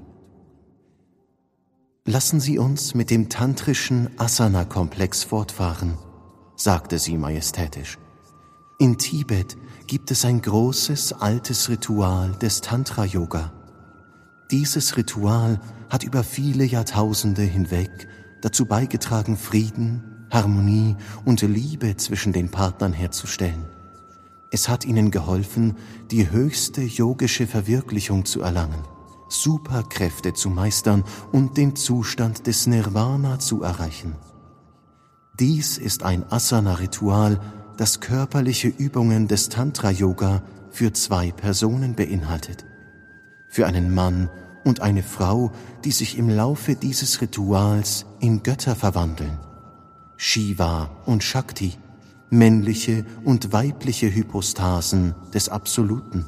Lassen Sie uns mit dem tantrischen Asana-Komplex fortfahren, sagte sie majestätisch. In Tibet gibt es ein großes, altes Ritual des Tantra-Yoga. Dieses Ritual hat über viele Jahrtausende hinweg dazu beigetragen, Frieden, Harmonie und Liebe zwischen den Partnern herzustellen. Es hat ihnen geholfen, die höchste yogische Verwirklichung zu erlangen, Superkräfte zu meistern und den Zustand des Nirvana zu erreichen. Dies ist ein Asana-Ritual, das körperliche Übungen des Tantra-Yoga für 2 Personen beinhaltet. Für einen Mann und eine Frau, die sich im Laufe dieses Rituals in Götter verwandeln. Shiva und Shakti, männliche und weibliche Hypostasen des Absoluten.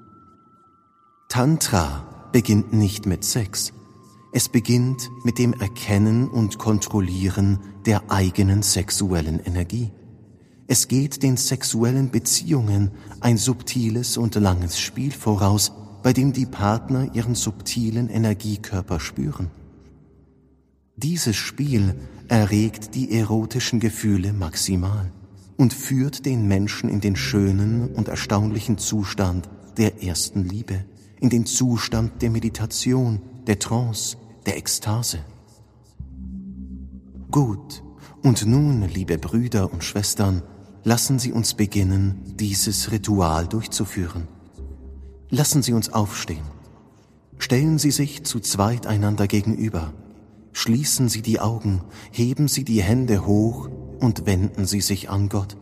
Tantra beginnt nicht mit Sex. Es beginnt mit dem Erkennen und Kontrollieren der eigenen sexuellen Energie. Es geht den sexuellen Beziehungen ein subtiles und langes Spiel voraus, bei dem die Partner ihren subtilen Energiekörper spüren. Dieses Spiel erregt die erotischen Gefühle maximal und führt den Menschen in den schönen und erstaunlichen Zustand der ersten Liebe, in den Zustand der Meditation, der Trance, der Ekstase. Gut, und nun, liebe Brüder und Schwestern, lassen Sie uns beginnen, dieses Ritual durchzuführen. Lassen Sie uns aufstehen. Stellen Sie sich zu zweit einander gegenüber. Schließen Sie die Augen, heben Sie die Hände hoch und wenden Sie sich an Gott.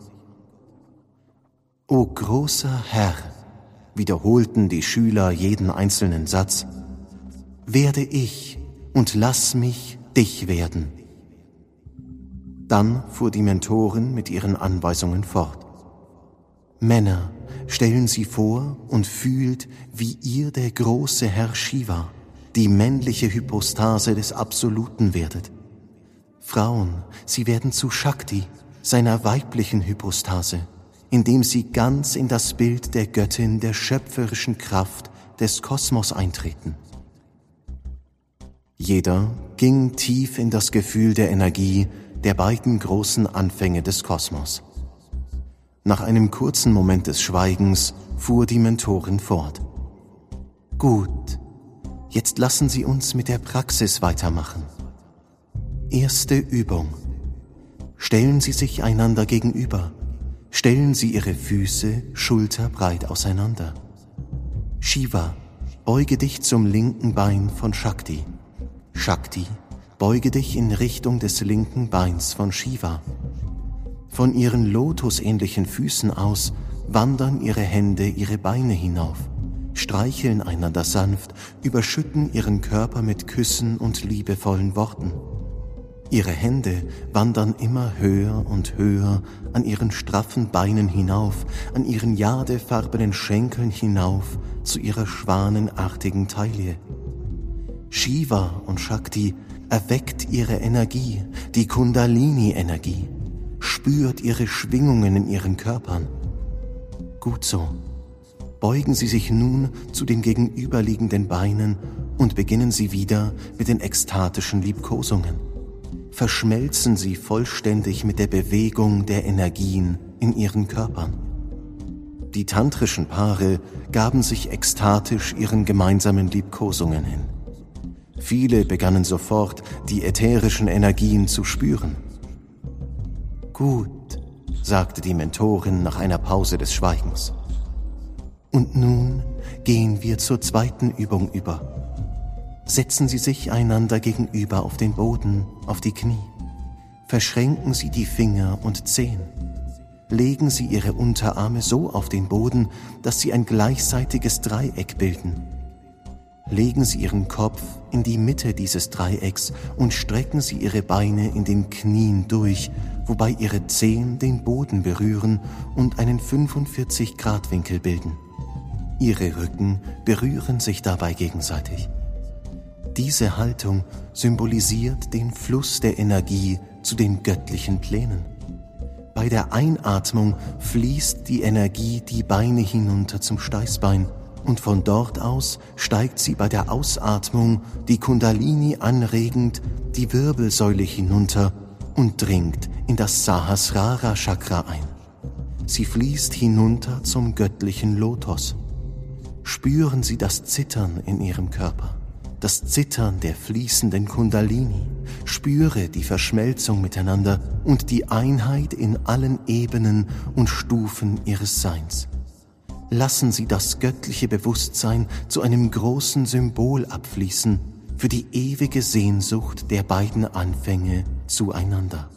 O großer Herr, wiederholten die Schüler jeden einzelnen Satz, werde ich und lass mich dich werden. Dann fuhr die Mentorin mit ihren Anweisungen fort. Männer, stellen Sie vor und fühlt, wie ihr der große Herr Shiva, die männliche Hypostase des Absoluten werdet. Frauen, sie werden zu Shakti, seiner weiblichen Hypostase, indem sie ganz in das Bild der Göttin der schöpferischen Kraft des Kosmos eintreten. Jeder ging tief in das Gefühl der Energie der beiden großen Anfänge des Kosmos. Nach einem kurzen Moment des Schweigens fuhr die Mentorin fort. Gut, jetzt lassen Sie uns mit der Praxis weitermachen. Erste Übung. Stellen Sie sich einander gegenüber. Stellen Sie Ihre Füße schulterbreit auseinander. Shiva, beuge dich zum linken Bein von Shakti. Shakti, beuge dich in Richtung des linken Beins von Shiva. Von ihren lotusähnlichen Füßen aus wandern ihre Hände ihre Beine hinauf, streicheln einander sanft, überschütten ihren Körper mit Küssen und liebevollen Worten. Ihre Hände wandern immer höher und höher an ihren straffen Beinen hinauf, an ihren jadefarbenen Schenkeln hinauf zu ihrer schwanenartigen Taille. Shiva und Shakti erweckt ihre Energie, die Kundalini-Energie, spürt ihre Schwingungen in ihren Körpern. Gut so. Beugen Sie sich nun zu den gegenüberliegenden Beinen und beginnen Sie wieder mit den ekstatischen Liebkosungen. Verschmelzen Sie vollständig mit der Bewegung der Energien in Ihren Körpern. Die tantrischen Paare gaben sich ekstatisch ihren gemeinsamen Liebkosungen hin. Viele begannen sofort, die ätherischen Energien zu spüren. Gut, sagte die Mentorin nach einer Pause des Schweigens. Und nun gehen wir zur zweiten Übung über. Setzen Sie sich einander gegenüber auf den Boden, auf die Knie. Verschränken Sie die Finger und Zehen. Legen Sie Ihre Unterarme so auf den Boden, dass sie ein gleichseitiges Dreieck bilden. Legen Sie Ihren Kopf in die Mitte dieses Dreiecks und strecken Sie Ihre Beine in den Knien durch, wobei Ihre Zehen den Boden berühren und einen 45-Grad-Winkel bilden. Ihre Rücken berühren sich dabei gegenseitig. Diese Haltung symbolisiert den Fluss der Energie zu den göttlichen Plänen. Bei der Einatmung fließt die Energie die Beine hinunter zum Steißbein und von dort aus steigt sie bei der Ausatmung die Kundalini anregend die Wirbelsäule hinunter und dringt in das Sahasrara Chakra ein. Sie fließt hinunter zum göttlichen Lotus. Spüren Sie das Zittern in Ihrem Körper, das Zittern der fließenden Kundalini. Spüre die Verschmelzung miteinander und die Einheit in allen Ebenen und Stufen Ihres Seins. Lassen Sie das göttliche Bewusstsein zu einem großen Symbol abfließen für die ewige Sehnsucht der beiden Anfänge zueinander.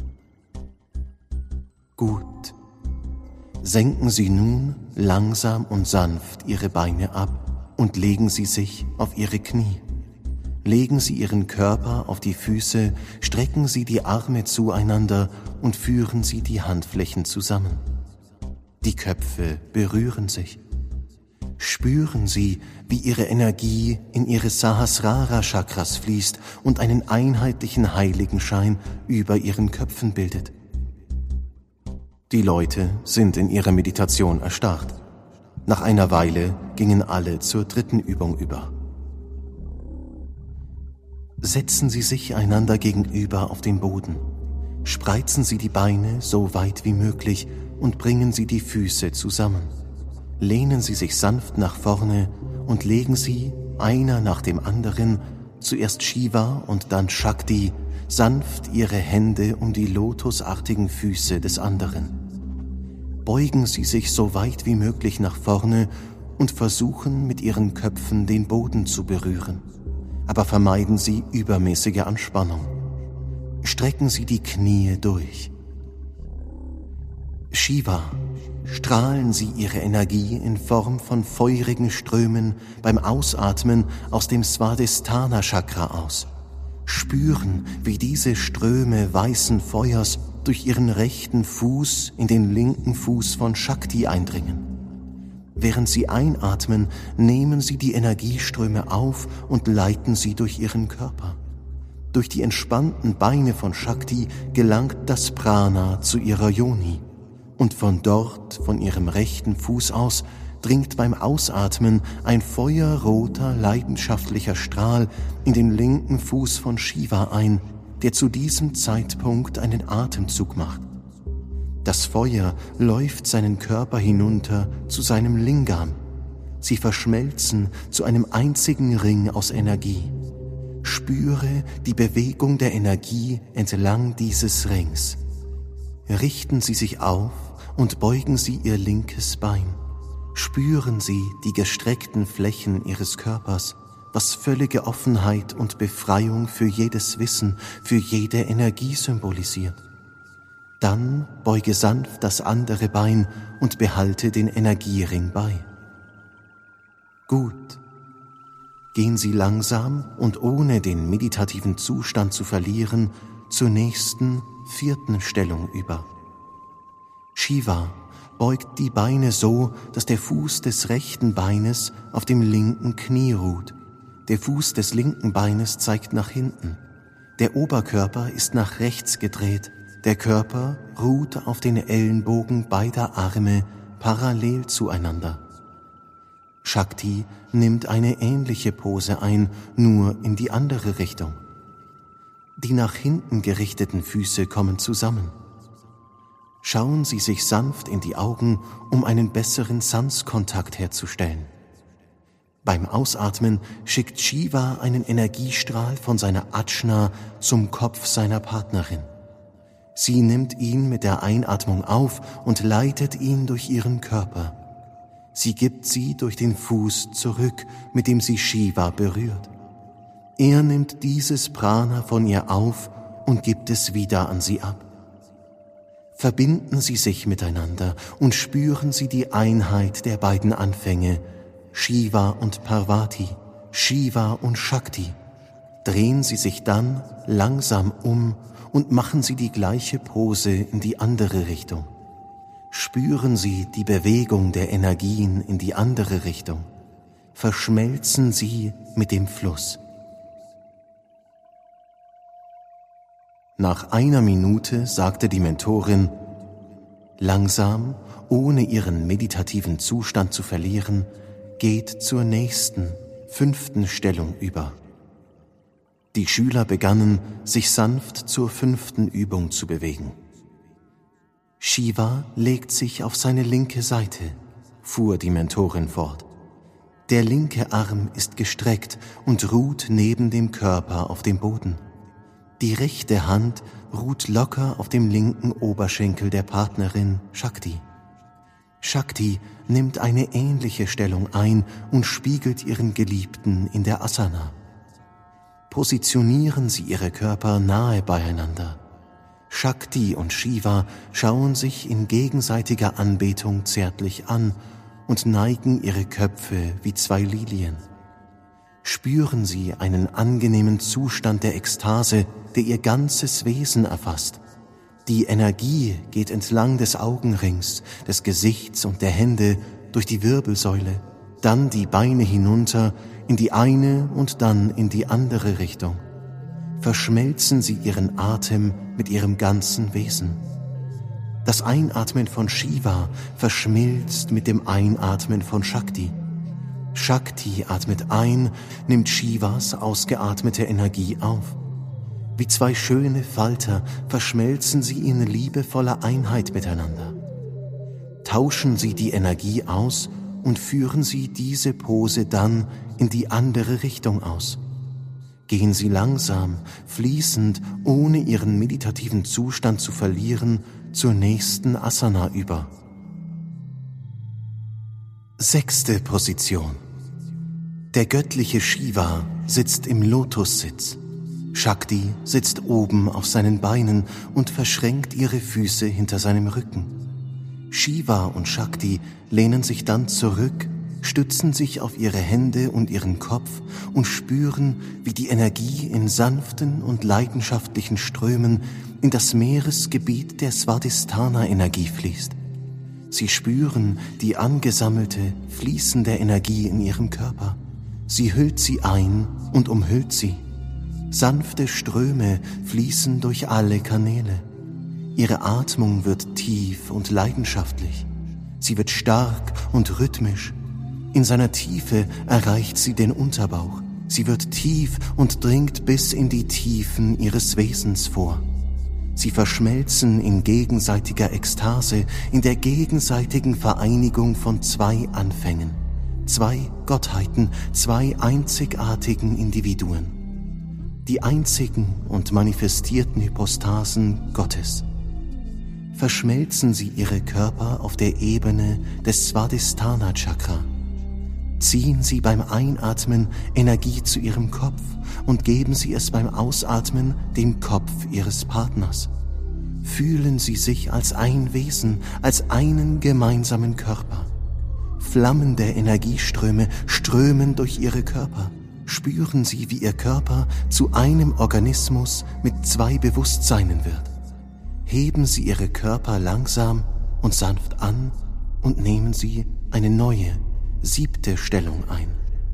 Gut. Senken Sie nun langsam und sanft Ihre Beine ab und legen Sie sich auf Ihre Knie. Legen Sie Ihren Körper auf die Füße, strecken Sie die Arme zueinander und führen Sie die Handflächen zusammen. Die Köpfe berühren sich. Spüren Sie, wie Ihre Energie in Ihre Sahasrara-Chakras fließt und einen einheitlichen Heiligenschein über Ihren Köpfen bildet. Die Leute sind in ihrer Meditation erstarrt. Nach einer Weile gingen alle zur dritten Übung über. Setzen Sie sich einander gegenüber auf den Boden. Spreizen Sie die Beine so weit wie möglich und bringen Sie die Füße zusammen. Lehnen Sie sich sanft nach vorne und legen Sie, einer nach dem anderen, zuerst Shiva und dann Shakti, sanft Ihre Hände um die lotusartigen Füße des anderen. Beugen Sie sich so weit wie möglich nach vorne und versuchen mit Ihren Köpfen den Boden zu berühren. Aber vermeiden Sie übermäßige Anspannung. Strecken Sie die Knie durch. Shiva, strahlen Sie Ihre Energie in Form von feurigen Strömen beim Ausatmen aus dem Svadhisthana-Chakra aus. Spüren, wie diese Ströme weißen Feuers durch Ihren rechten Fuß in den linken Fuß von Shakti eindringen. Während Sie einatmen, nehmen Sie die Energieströme auf und leiten sie durch Ihren Körper. Durch die entspannten Beine von Shakti gelangt das Prana zu ihrer Yoni. Und von dort, von ihrem rechten Fuß aus, dringt beim Ausatmen ein feuerroter, leidenschaftlicher Strahl in den linken Fuß von Shiva ein, der zu diesem Zeitpunkt einen Atemzug macht. Das Feuer läuft seinen Körper hinunter zu seinem Lingam. Sie verschmelzen zu einem einzigen Ring aus Energie. Spüre die Bewegung der Energie entlang dieses Rings. Richten Sie sich auf und beugen Sie Ihr linkes Bein. Spüren Sie die gestreckten Flächen Ihres Körpers, was völlige Offenheit und Befreiung für jedes Wissen, für jede Energie symbolisiert. Dann beuge sanft das andere Bein und behalte den Energiering bei. Gut. Gehen Sie langsam und ohne den meditativen Zustand zu verlieren zur nächsten 4. Stellung über. Shiva beugt die Beine so, dass der Fuß des rechten Beines auf dem linken Knie ruht. Der Fuß des linken Beines zeigt nach hinten. Der Oberkörper ist nach rechts gedreht. Der Körper ruht auf den Ellenbogen beider Arme parallel zueinander. Shakti nimmt eine ähnliche Pose ein, nur in die andere Richtung. Die nach hinten gerichteten Füße kommen zusammen. Schauen Sie sich sanft in die Augen, um einen besseren Sanskontakt herzustellen. Beim Ausatmen schickt Shiva einen Energiestrahl von seiner Ajna zum Kopf seiner Partnerin. Sie nimmt ihn mit der Einatmung auf und leitet ihn durch ihren Körper. Sie gibt sie durch den Fuß zurück, mit dem sie Shiva berührt. Er nimmt dieses Prana von ihr auf und gibt es wieder an sie ab. Verbinden Sie sich miteinander und spüren Sie die Einheit der beiden Anfänge, Shiva und Parvati, Shiva und Shakti. Drehen Sie sich dann langsam um und machen Sie die gleiche Pose in die andere Richtung. Spüren Sie die Bewegung der Energien in die andere Richtung. Verschmelzen Sie mit dem Fluss. Nach 1 Minute sagte die Mentorin, langsam, ohne ihren meditativen Zustand zu verlieren, geht zur nächsten, 5. Stellung über. Die Schüler begannen, sich sanft zur 5. Übung zu bewegen. Shiva legt sich auf seine linke Seite, fuhr die Mentorin fort. Der linke Arm ist gestreckt und ruht neben dem Körper auf dem Boden. Die rechte Hand ruht locker auf dem linken Oberschenkel der Partnerin Shakti. Shakti nimmt eine ähnliche Stellung ein und spiegelt ihren Geliebten in der Asana. Positionieren Sie Ihre Körper nahe beieinander. Shakti und Shiva schauen sich in gegenseitiger Anbetung zärtlich an und neigen ihre Köpfe wie 2 Lilien. Spüren Sie einen angenehmen Zustand der Ekstase, der Ihr ganzes Wesen erfasst. Die Energie geht entlang des Augenrings, des Gesichts und der Hände durch die Wirbelsäule, dann die Beine hinunter in die eine und dann in die andere Richtung. Verschmelzen Sie Ihren Atem mit Ihrem ganzen Wesen. Das Einatmen von Shiva verschmilzt mit dem Einatmen von Shakti. Shakti atmet ein, nimmt Shivas ausgeatmete Energie auf. Wie 2 schöne Falter verschmelzen sie in liebevoller Einheit miteinander. Tauschen Sie die Energie aus und führen Sie diese Pose dann in die andere Richtung aus. Gehen Sie langsam, fließend, ohne Ihren meditativen Zustand zu verlieren, zur nächsten Asana über. 6. Position. Der göttliche Shiva sitzt im Lotussitz. Shakti sitzt oben auf seinen Beinen und verschränkt ihre Füße hinter seinem Rücken. Shiva und Shakti lehnen sich dann zurück, stützen sich auf ihre Hände und ihren Kopf und spüren, wie die Energie in sanften und leidenschaftlichen Strömen in das Meeresgebiet der Svadhisthana-Energie fließt. Sie spüren die angesammelte, fließende Energie in ihrem Körper. Sie hüllt sie ein und umhüllt sie. Sanfte Ströme fließen durch alle Kanäle. Ihre Atmung wird tief und leidenschaftlich. Sie wird stark und rhythmisch. In seiner Tiefe erreicht sie den Unterbauch. Sie wird tief und dringt bis in die Tiefen ihres Wesens vor. Sie verschmelzen in gegenseitiger Ekstase, in der gegenseitigen Vereinigung von zwei Anfängen, zwei Gottheiten, zwei einzigartigen Individuen, die einzigen und manifestierten Hypostasen Gottes. Verschmelzen sie ihre Körper auf der Ebene des Svadhisthana Chakra. Ziehen Sie beim Einatmen Energie zu Ihrem Kopf und geben Sie es beim Ausatmen dem Kopf Ihres Partners. Fühlen Sie sich als ein Wesen, als einen gemeinsamen Körper. Flammende Energieströme strömen durch Ihre Körper. Spüren Sie, wie Ihr Körper zu einem Organismus mit zwei Bewusstseinen wird. Heben Sie Ihre Körper langsam und sanft an und nehmen Sie eine neue, 7. Stellung ein.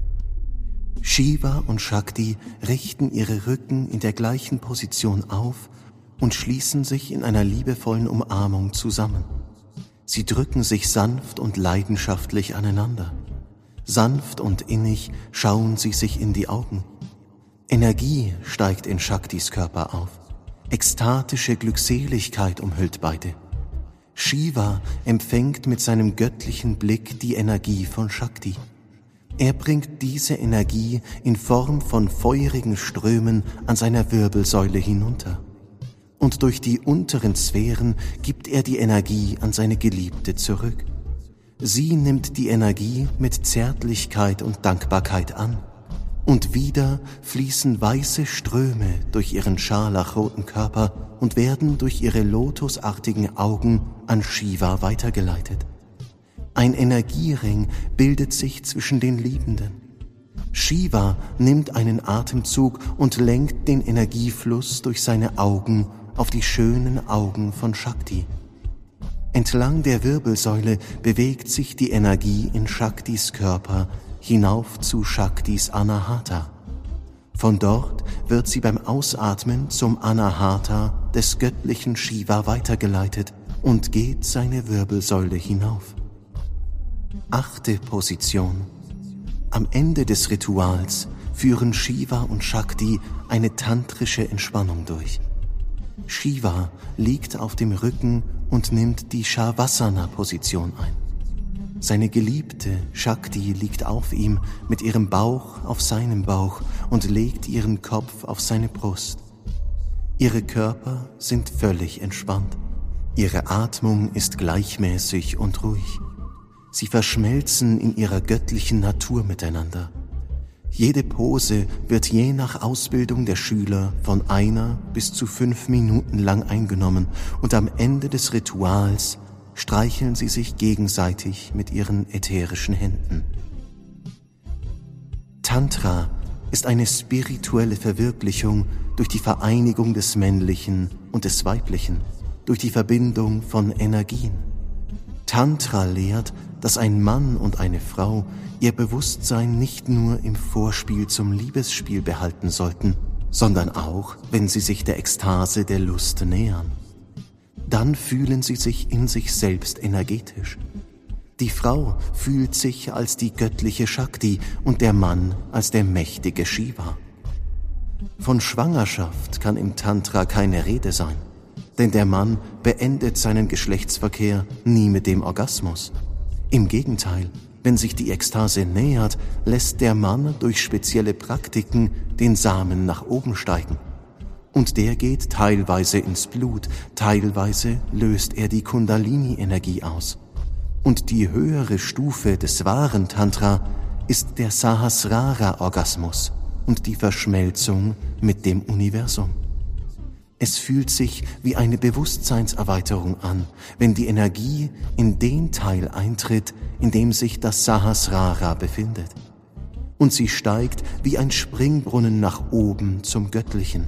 Shiva und Shakti richten ihre Rücken in der gleichen Position auf und schließen sich in einer liebevollen Umarmung zusammen. Sie drücken sich sanft und leidenschaftlich aneinander. Sanft und innig schauen sie sich in die Augen. Energie steigt in Shaktis Körper auf. Ekstatische Glückseligkeit umhüllt beide. Shiva empfängt mit seinem göttlichen Blick die Energie von Shakti. Er bringt diese Energie in Form von feurigen Strömen an seiner Wirbelsäule hinunter. Und durch die unteren Sphären gibt er die Energie an seine Geliebte zurück. Sie nimmt die Energie mit Zärtlichkeit und Dankbarkeit an. Und wieder fließen weiße Ströme durch ihren scharlachroten Körper und werden durch ihre lotusartigen Augen an Shiva weitergeleitet. Ein Energiering bildet sich zwischen den Liebenden. Shiva nimmt einen Atemzug und lenkt den Energiefluss durch seine Augen auf die schönen Augen von Shakti. Entlang der Wirbelsäule bewegt sich die Energie in Shaktis Körper hinauf zu Shaktis Anahata. Von dort wird sie beim Ausatmen zum Anahata des göttlichen Shiva weitergeleitet und geht seine Wirbelsäule hinauf. 8. Position. Am Ende des Rituals führen Shiva und Shakti eine tantrische Entspannung durch. Shiva liegt auf dem Rücken und nimmt die Shavasana-Position ein. Seine Geliebte Shakti liegt auf ihm mit ihrem Bauch auf seinem Bauch und legt ihren Kopf auf seine Brust. Ihre Körper sind völlig entspannt. Ihre Atmung ist gleichmäßig und ruhig. Sie verschmelzen in ihrer göttlichen Natur miteinander. Jede Pose wird je nach Ausbildung der Schüler von 1 bis zu 5 Minuten lang eingenommen und am Ende des Rituals streicheln sie sich gegenseitig mit ihren ätherischen Händen. Tantra ist eine spirituelle Verwirklichung durch die Vereinigung des Männlichen und des Weiblichen, durch die Verbindung von Energien. Tantra lehrt, dass ein Mann und eine Frau ihr Bewusstsein nicht nur im Vorspiel zum Liebesspiel behalten sollten, sondern auch, wenn sie sich der Ekstase der Lust nähern. Dann fühlen sie sich in sich selbst energetisch. Die Frau fühlt sich als die göttliche Shakti und der Mann als der mächtige Shiva. Von Schwangerschaft kann im Tantra keine Rede sein, denn der Mann beendet seinen Geschlechtsverkehr nie mit dem Orgasmus. Im Gegenteil, wenn sich die Ekstase nähert, lässt der Mann durch spezielle Praktiken den Samen nach oben steigen. Und der geht teilweise ins Blut, teilweise löst er die Kundalini-Energie aus. Und die höhere Stufe des wahren Tantra ist der Sahasrara-Orgasmus und die Verschmelzung mit dem Universum. Es fühlt sich wie eine Bewusstseinserweiterung an, wenn die Energie in den Teil eintritt, in dem sich das Sahasrara befindet. Und sie steigt wie ein Springbrunnen nach oben zum Göttlichen.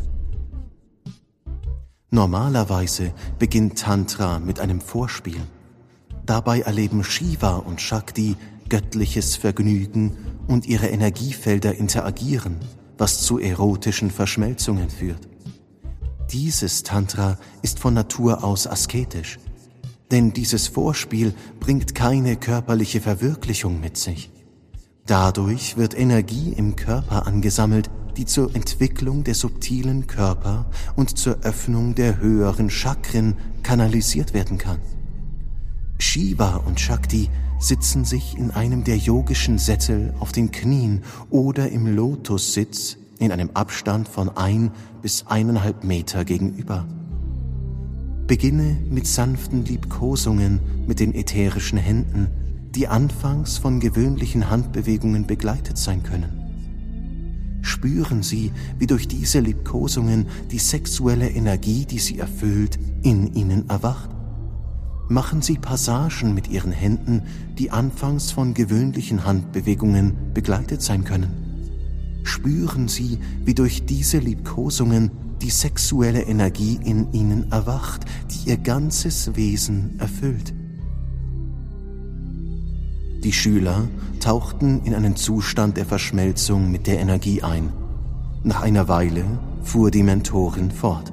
Normalerweise beginnt Tantra mit einem Vorspiel. dabei erleben Shiva und Shakti göttliches Vergnügen und ihre Energiefelder interagieren, was zu erotischen Verschmelzungen führt. Dieses Tantra ist von Natur aus asketisch, denn dieses Vorspiel bringt keine körperliche Verwirklichung mit sich. Dadurch wird Energie im Körper angesammelt, die zur Entwicklung der subtilen Körper und zur Öffnung der höheren Chakren kanalisiert werden kann. Shiva und Shakti sitzen sich in einem der yogischen Sättel auf den Knien oder im Lotussitz in einem Abstand von 1 bis 1,5 Meter gegenüber. Beginne mit sanften Liebkosungen mit den ätherischen Händen, die anfangs von gewöhnlichen Handbewegungen begleitet sein können. Spüren Sie, wie durch diese Liebkosungen die sexuelle Energie, die Sie erfüllt, in Ihnen erwacht. Machen Sie Passagen mit Ihren Händen, die anfangs von gewöhnlichen Handbewegungen begleitet sein können. Spüren Sie, wie durch diese Liebkosungen die sexuelle Energie in Ihnen erwacht, die Ihr ganzes Wesen erfüllt. Die Schüler tauchten in einen Zustand der Verschmelzung mit der Energie ein. Nach einer Weile fuhr die Mentorin fort.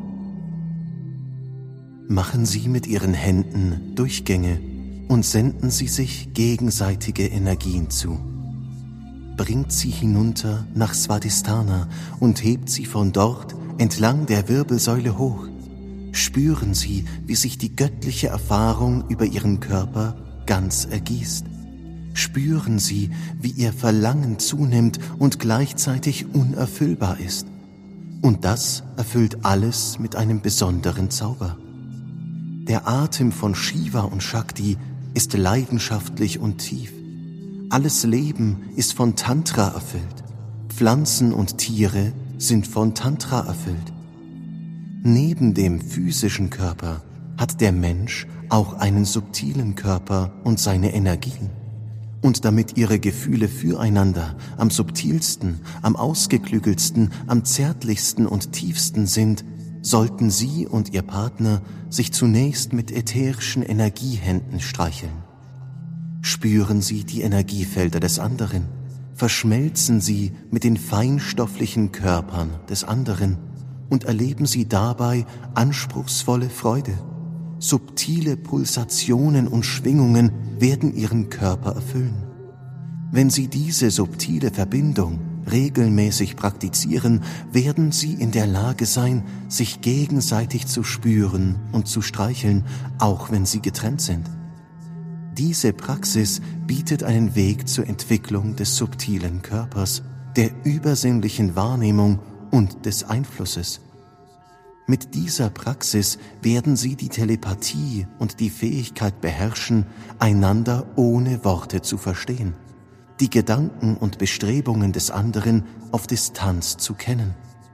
Machen Sie mit Ihren Händen Durchgänge und senden Sie sich gegenseitige Energien zu. Bringt sie hinunter nach Svadhisthana und hebt sie von dort entlang der Wirbelsäule hoch. Spüren Sie, wie sich die göttliche Erfahrung über Ihren Körper ganz ergießt. Spüren Sie, wie Ihr Verlangen zunimmt und gleichzeitig unerfüllbar ist. Und das erfüllt alles mit einem besonderen Zauber. Der Atem von Shiva und Shakti ist leidenschaftlich und tief. Alles Leben ist von Tantra erfüllt. Pflanzen und Tiere sind von Tantra erfüllt. Neben dem physischen Körper hat der Mensch auch einen subtilen Körper und seine Energien. Und damit ihre Gefühle füreinander am subtilsten, am ausgeklügelsten, am zärtlichsten und tiefsten sind, sollten Sie und Ihr Partner sich zunächst mit ätherischen Energiehänden streicheln. Spüren Sie die Energiefelder des anderen, verschmelzen Sie mit den feinstofflichen Körpern des anderen und erleben Sie dabei anspruchsvolle Freude. Subtile Pulsationen und Schwingungen werden Ihren Körper erfüllen. Wenn Sie diese subtile Verbindung regelmäßig praktizieren, werden Sie in der Lage sein, sich gegenseitig zu spüren und zu streicheln, auch wenn Sie getrennt sind. Diese Praxis bietet einen Weg zur Entwicklung des subtilen Körpers, der übersinnlichen Wahrnehmung und des Einflusses. Mit dieser Praxis werden Sie die Telepathie und die Fähigkeit beherrschen, einander ohne Worte zu verstehen, die Gedanken und Bestrebungen des anderen auf Distanz zu kennen.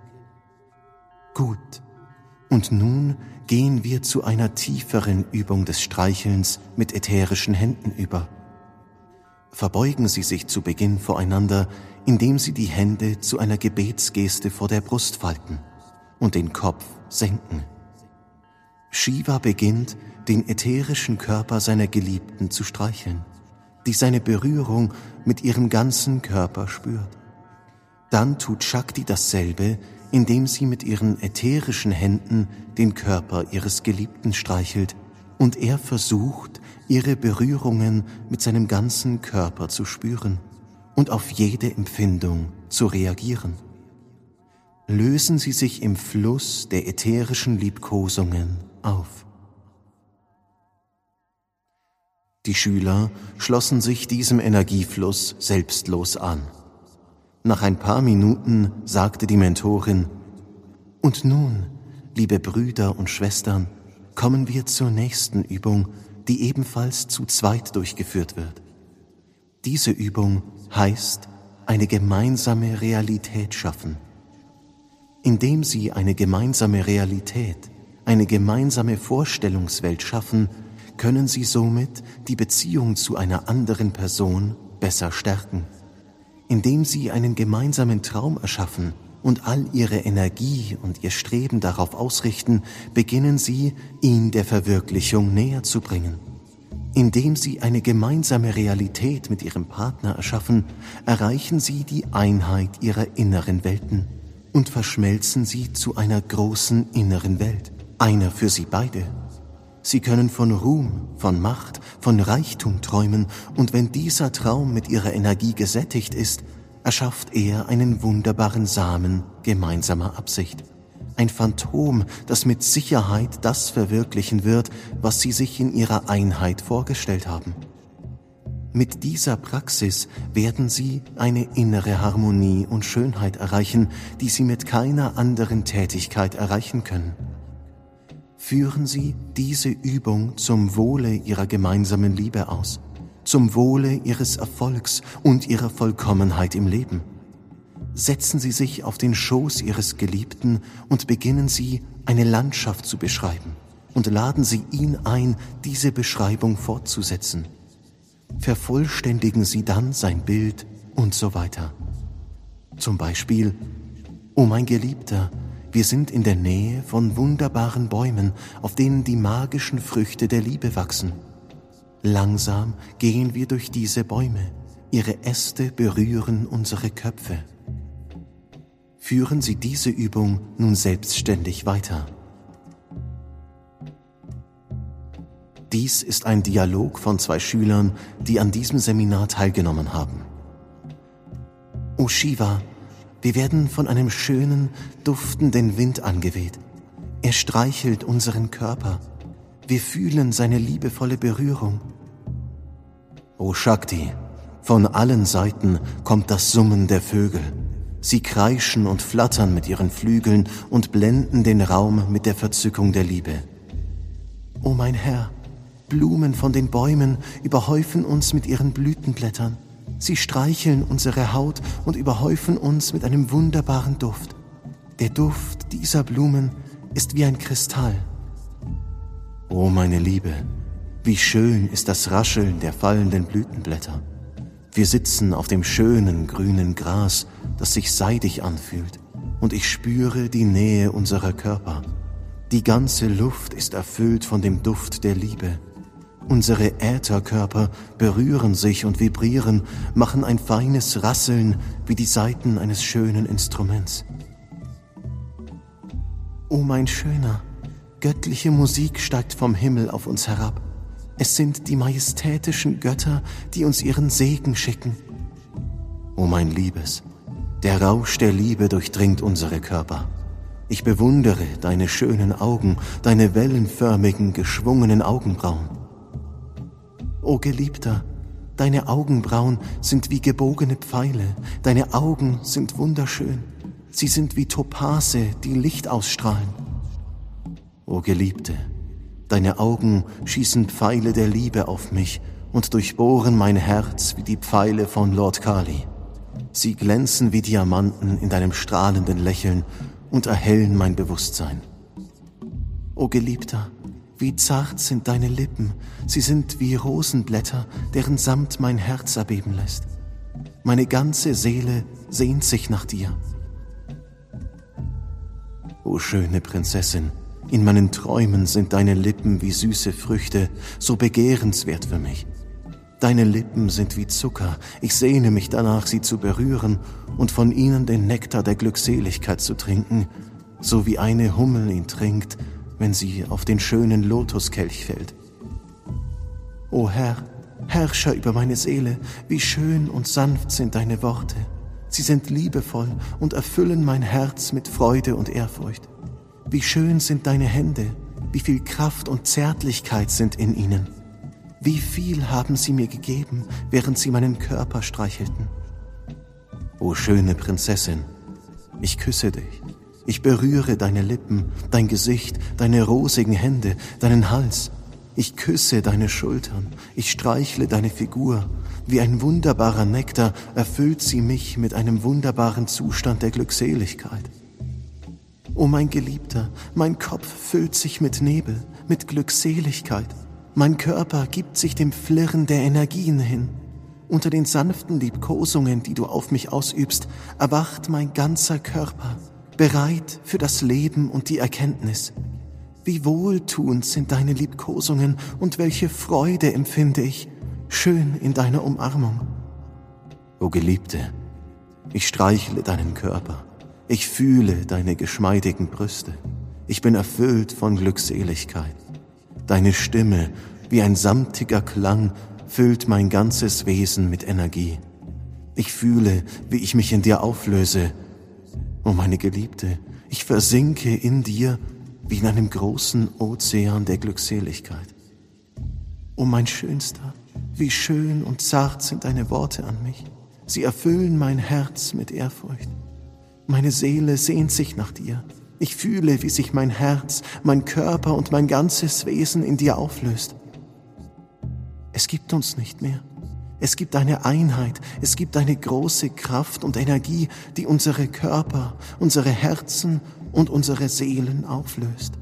Gut, und nun gehen wir zu einer tieferen Übung des Streichelns mit ätherischen Händen über. Verbeugen Sie sich zu Beginn voreinander, indem Sie die Hände zu einer Gebetsgeste vor der Brust falten und den Kopf senken. Shiva beginnt, den ätherischen Körper seiner Geliebten zu streicheln, die seine Berührung mit ihrem ganzen Körper spürt. Dann tut Shakti dasselbe, indem sie mit ihren ätherischen Händen den Körper ihres Geliebten streichelt und er versucht, ihre Berührungen mit seinem ganzen Körper zu spüren und auf jede Empfindung zu reagieren. Lösen Sie sich im Fluss der ätherischen Liebkosungen auf. Die Schüler schlossen sich diesem Energiefluss selbstlos an. Nach ein paar Minuten sagte die Mentorin: Und nun, liebe Brüder und Schwestern, kommen wir zur nächsten Übung, die ebenfalls zu zweit durchgeführt wird. Diese Übung heißt eine gemeinsame Realität schaffen. Indem Sie eine gemeinsame Realität, eine gemeinsame Vorstellungswelt schaffen, können Sie somit die Beziehung zu einer anderen Person besser stärken. Indem Sie einen gemeinsamen Traum erschaffen und all Ihre Energie und Ihr Streben darauf ausrichten, beginnen Sie, ihn der Verwirklichung näher zu bringen. Indem Sie eine gemeinsame Realität mit Ihrem Partner erschaffen, erreichen Sie die Einheit Ihrer inneren Welten und verschmelzen sie zu einer großen inneren Welt, einer für Sie beide. Sie können von Ruhm, von Macht, von Reichtum träumen, und wenn dieser Traum mit Ihrer Energie gesättigt ist, erschafft er einen wunderbaren Samen gemeinsamer Absicht. Ein Phantom, das mit Sicherheit das verwirklichen wird, was Sie sich in Ihrer Einheit vorgestellt haben. Mit dieser Praxis werden Sie eine innere Harmonie und Schönheit erreichen, die Sie mit keiner anderen Tätigkeit erreichen können. Führen Sie diese Übung zum Wohle Ihrer gemeinsamen Liebe aus, zum Wohle Ihres Erfolgs und Ihrer Vollkommenheit im Leben. Setzen Sie sich auf den Schoß Ihres Geliebten und beginnen Sie, eine Landschaft zu beschreiben, und laden Sie ihn ein, diese Beschreibung fortzusetzen. Vervollständigen Sie dann sein Bild und so weiter. Zum Beispiel: O mein Geliebter, wir sind in der Nähe von wunderbaren Bäumen, auf denen die magischen Früchte der Liebe wachsen. Langsam gehen wir durch diese Bäume, ihre Äste berühren unsere Köpfe. Führen Sie diese Übung nun selbstständig weiter. Dies ist ein Dialog von 2 Schülern, die an diesem Seminar teilgenommen haben. O Shiva, wir werden von einem schönen, duftenden Wind angeweht. Er streichelt unseren Körper. Wir fühlen seine liebevolle Berührung. O Shakti, von allen Seiten kommt das Summen der Vögel. Sie kreischen und flattern mit ihren Flügeln und blenden den Raum mit der Verzückung der Liebe. O mein Herr, Blumen von den Bäumen überhäufen uns mit ihren Blütenblättern. Sie streicheln unsere Haut und überhäufen uns mit einem wunderbaren Duft. Der Duft dieser Blumen ist wie ein Kristall. O meine Liebe, wie schön ist das Rascheln der fallenden Blütenblätter. Wir sitzen auf dem schönen grünen Gras, das sich seidig anfühlt, und ich spüre die Nähe unserer Körper. Die ganze Luft ist erfüllt von dem Duft der Liebe. Unsere Ätherkörper berühren sich und vibrieren, machen ein feines Rasseln wie die Saiten eines schönen Instruments. O mein Schöner, göttliche Musik steigt vom Himmel auf uns herab. Es sind die majestätischen Götter, die uns ihren Segen schicken. O mein Liebes, der Rausch der Liebe durchdringt unsere Körper. Ich bewundere deine schönen Augen, deine wellenförmigen, geschwungenen Augenbrauen. O Geliebter, deine Augenbrauen sind wie gebogene Pfeile, deine Augen sind wunderschön. Sie sind wie Topase, die Licht ausstrahlen. O Geliebte, deine Augen schießen Pfeile der Liebe auf mich und durchbohren mein Herz wie die Pfeile von Lord Kali. Sie glänzen wie Diamanten in deinem strahlenden Lächeln und erhellen mein Bewusstsein. O Geliebter, wie zart sind deine Lippen, sie sind wie Rosenblätter, deren Samt mein Herz erbeben lässt. Meine ganze Seele sehnt sich nach dir. O schöne Prinzessin, in meinen Träumen sind deine Lippen wie süße Früchte, so begehrenswert für mich. Deine Lippen sind wie Zucker, ich sehne mich danach, sie zu berühren und von ihnen den Nektar der Glückseligkeit zu trinken, so wie eine Hummel ihn trinkt, wenn sie auf den schönen Lotuskelch fällt. O Herr, Herrscher über meine Seele, wie schön und sanft sind deine Worte. Sie sind liebevoll und erfüllen mein Herz mit Freude und Ehrfurcht. Wie schön sind deine Hände, wie viel Kraft und Zärtlichkeit sind in ihnen. Wie viel haben sie mir gegeben, während sie meinen Körper streichelten. O schöne Prinzessin, ich küsse dich. Ich berühre deine Lippen, dein Gesicht, deine rosigen Hände, deinen Hals. Ich küsse deine Schultern, ich streichle deine Figur. Wie ein wunderbarer Nektar erfüllt sie mich mit einem wunderbaren Zustand der Glückseligkeit. O mein Geliebter, mein Kopf füllt sich mit Nebel, mit Glückseligkeit. Mein Körper gibt sich dem Flirren der Energien hin. Unter den sanften Liebkosungen, die du auf mich ausübst, erwacht mein ganzer Körper, bereit für das Leben und die Erkenntnis. Wie wohltuend sind deine Liebkosungen und welche Freude empfinde ich, schön in deiner Umarmung. O Geliebte, ich streichle deinen Körper, ich fühle deine geschmeidigen Brüste, ich bin erfüllt von Glückseligkeit. Deine Stimme, wie ein samtiger Klang, füllt mein ganzes Wesen mit Energie. Ich fühle, wie ich mich in dir auflöse. O meine Geliebte, ich versinke in dir wie in einem großen Ozean der Glückseligkeit. O mein Schönster, wie schön und zart sind deine Worte an mich. Sie erfüllen mein Herz mit Ehrfurcht. Meine Seele sehnt sich nach dir. Ich fühle, wie sich mein Herz, mein Körper und mein ganzes Wesen in dir auflöst. Es gibt uns nicht mehr. Es gibt eine Einheit, es gibt eine große Kraft und Energie, die unsere Körper, unsere Herzen und unsere Seelen auflöst.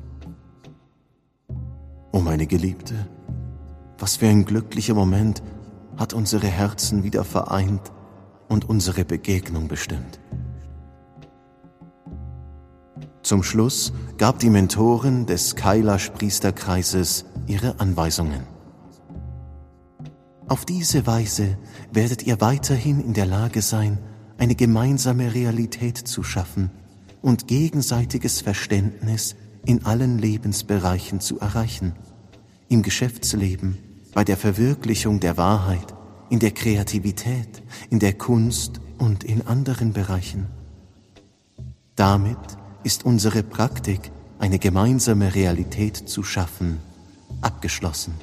O meine Geliebte, was für ein glücklicher Moment hat unsere Herzen wieder vereint und unsere Begegnung bestimmt. Zum Schluss gab die Mentorin des Kailash-Priesterkreises ihre Anweisungen. Auf diese Weise werdet ihr weiterhin in der Lage sein, eine gemeinsame Realität zu schaffen und gegenseitiges Verständnis in allen Lebensbereichen zu erreichen. Im Geschäftsleben, bei der Verwirklichung der Wahrheit, in der Kreativität, in der Kunst und in anderen Bereichen. Damit ist unsere Praktik, eine gemeinsame Realität zu schaffen, abgeschlossen.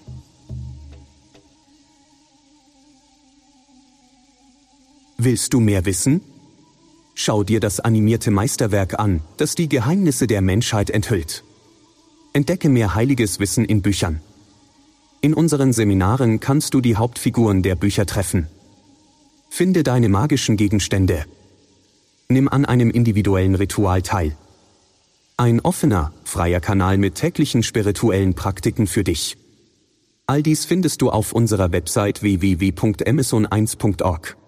Willst du mehr wissen? Schau dir das animierte Meisterwerk an, das die Geheimnisse der Menschheit enthüllt. Entdecke mehr heiliges Wissen in Büchern. In unseren Seminaren kannst du die Hauptfiguren der Bücher treffen. Finde deine magischen Gegenstände. Nimm an einem individuellen Ritual teil. Ein offener, freier Kanal mit täglichen spirituellen Praktiken für dich. All dies findest du auf unserer Website www.amazon1.org.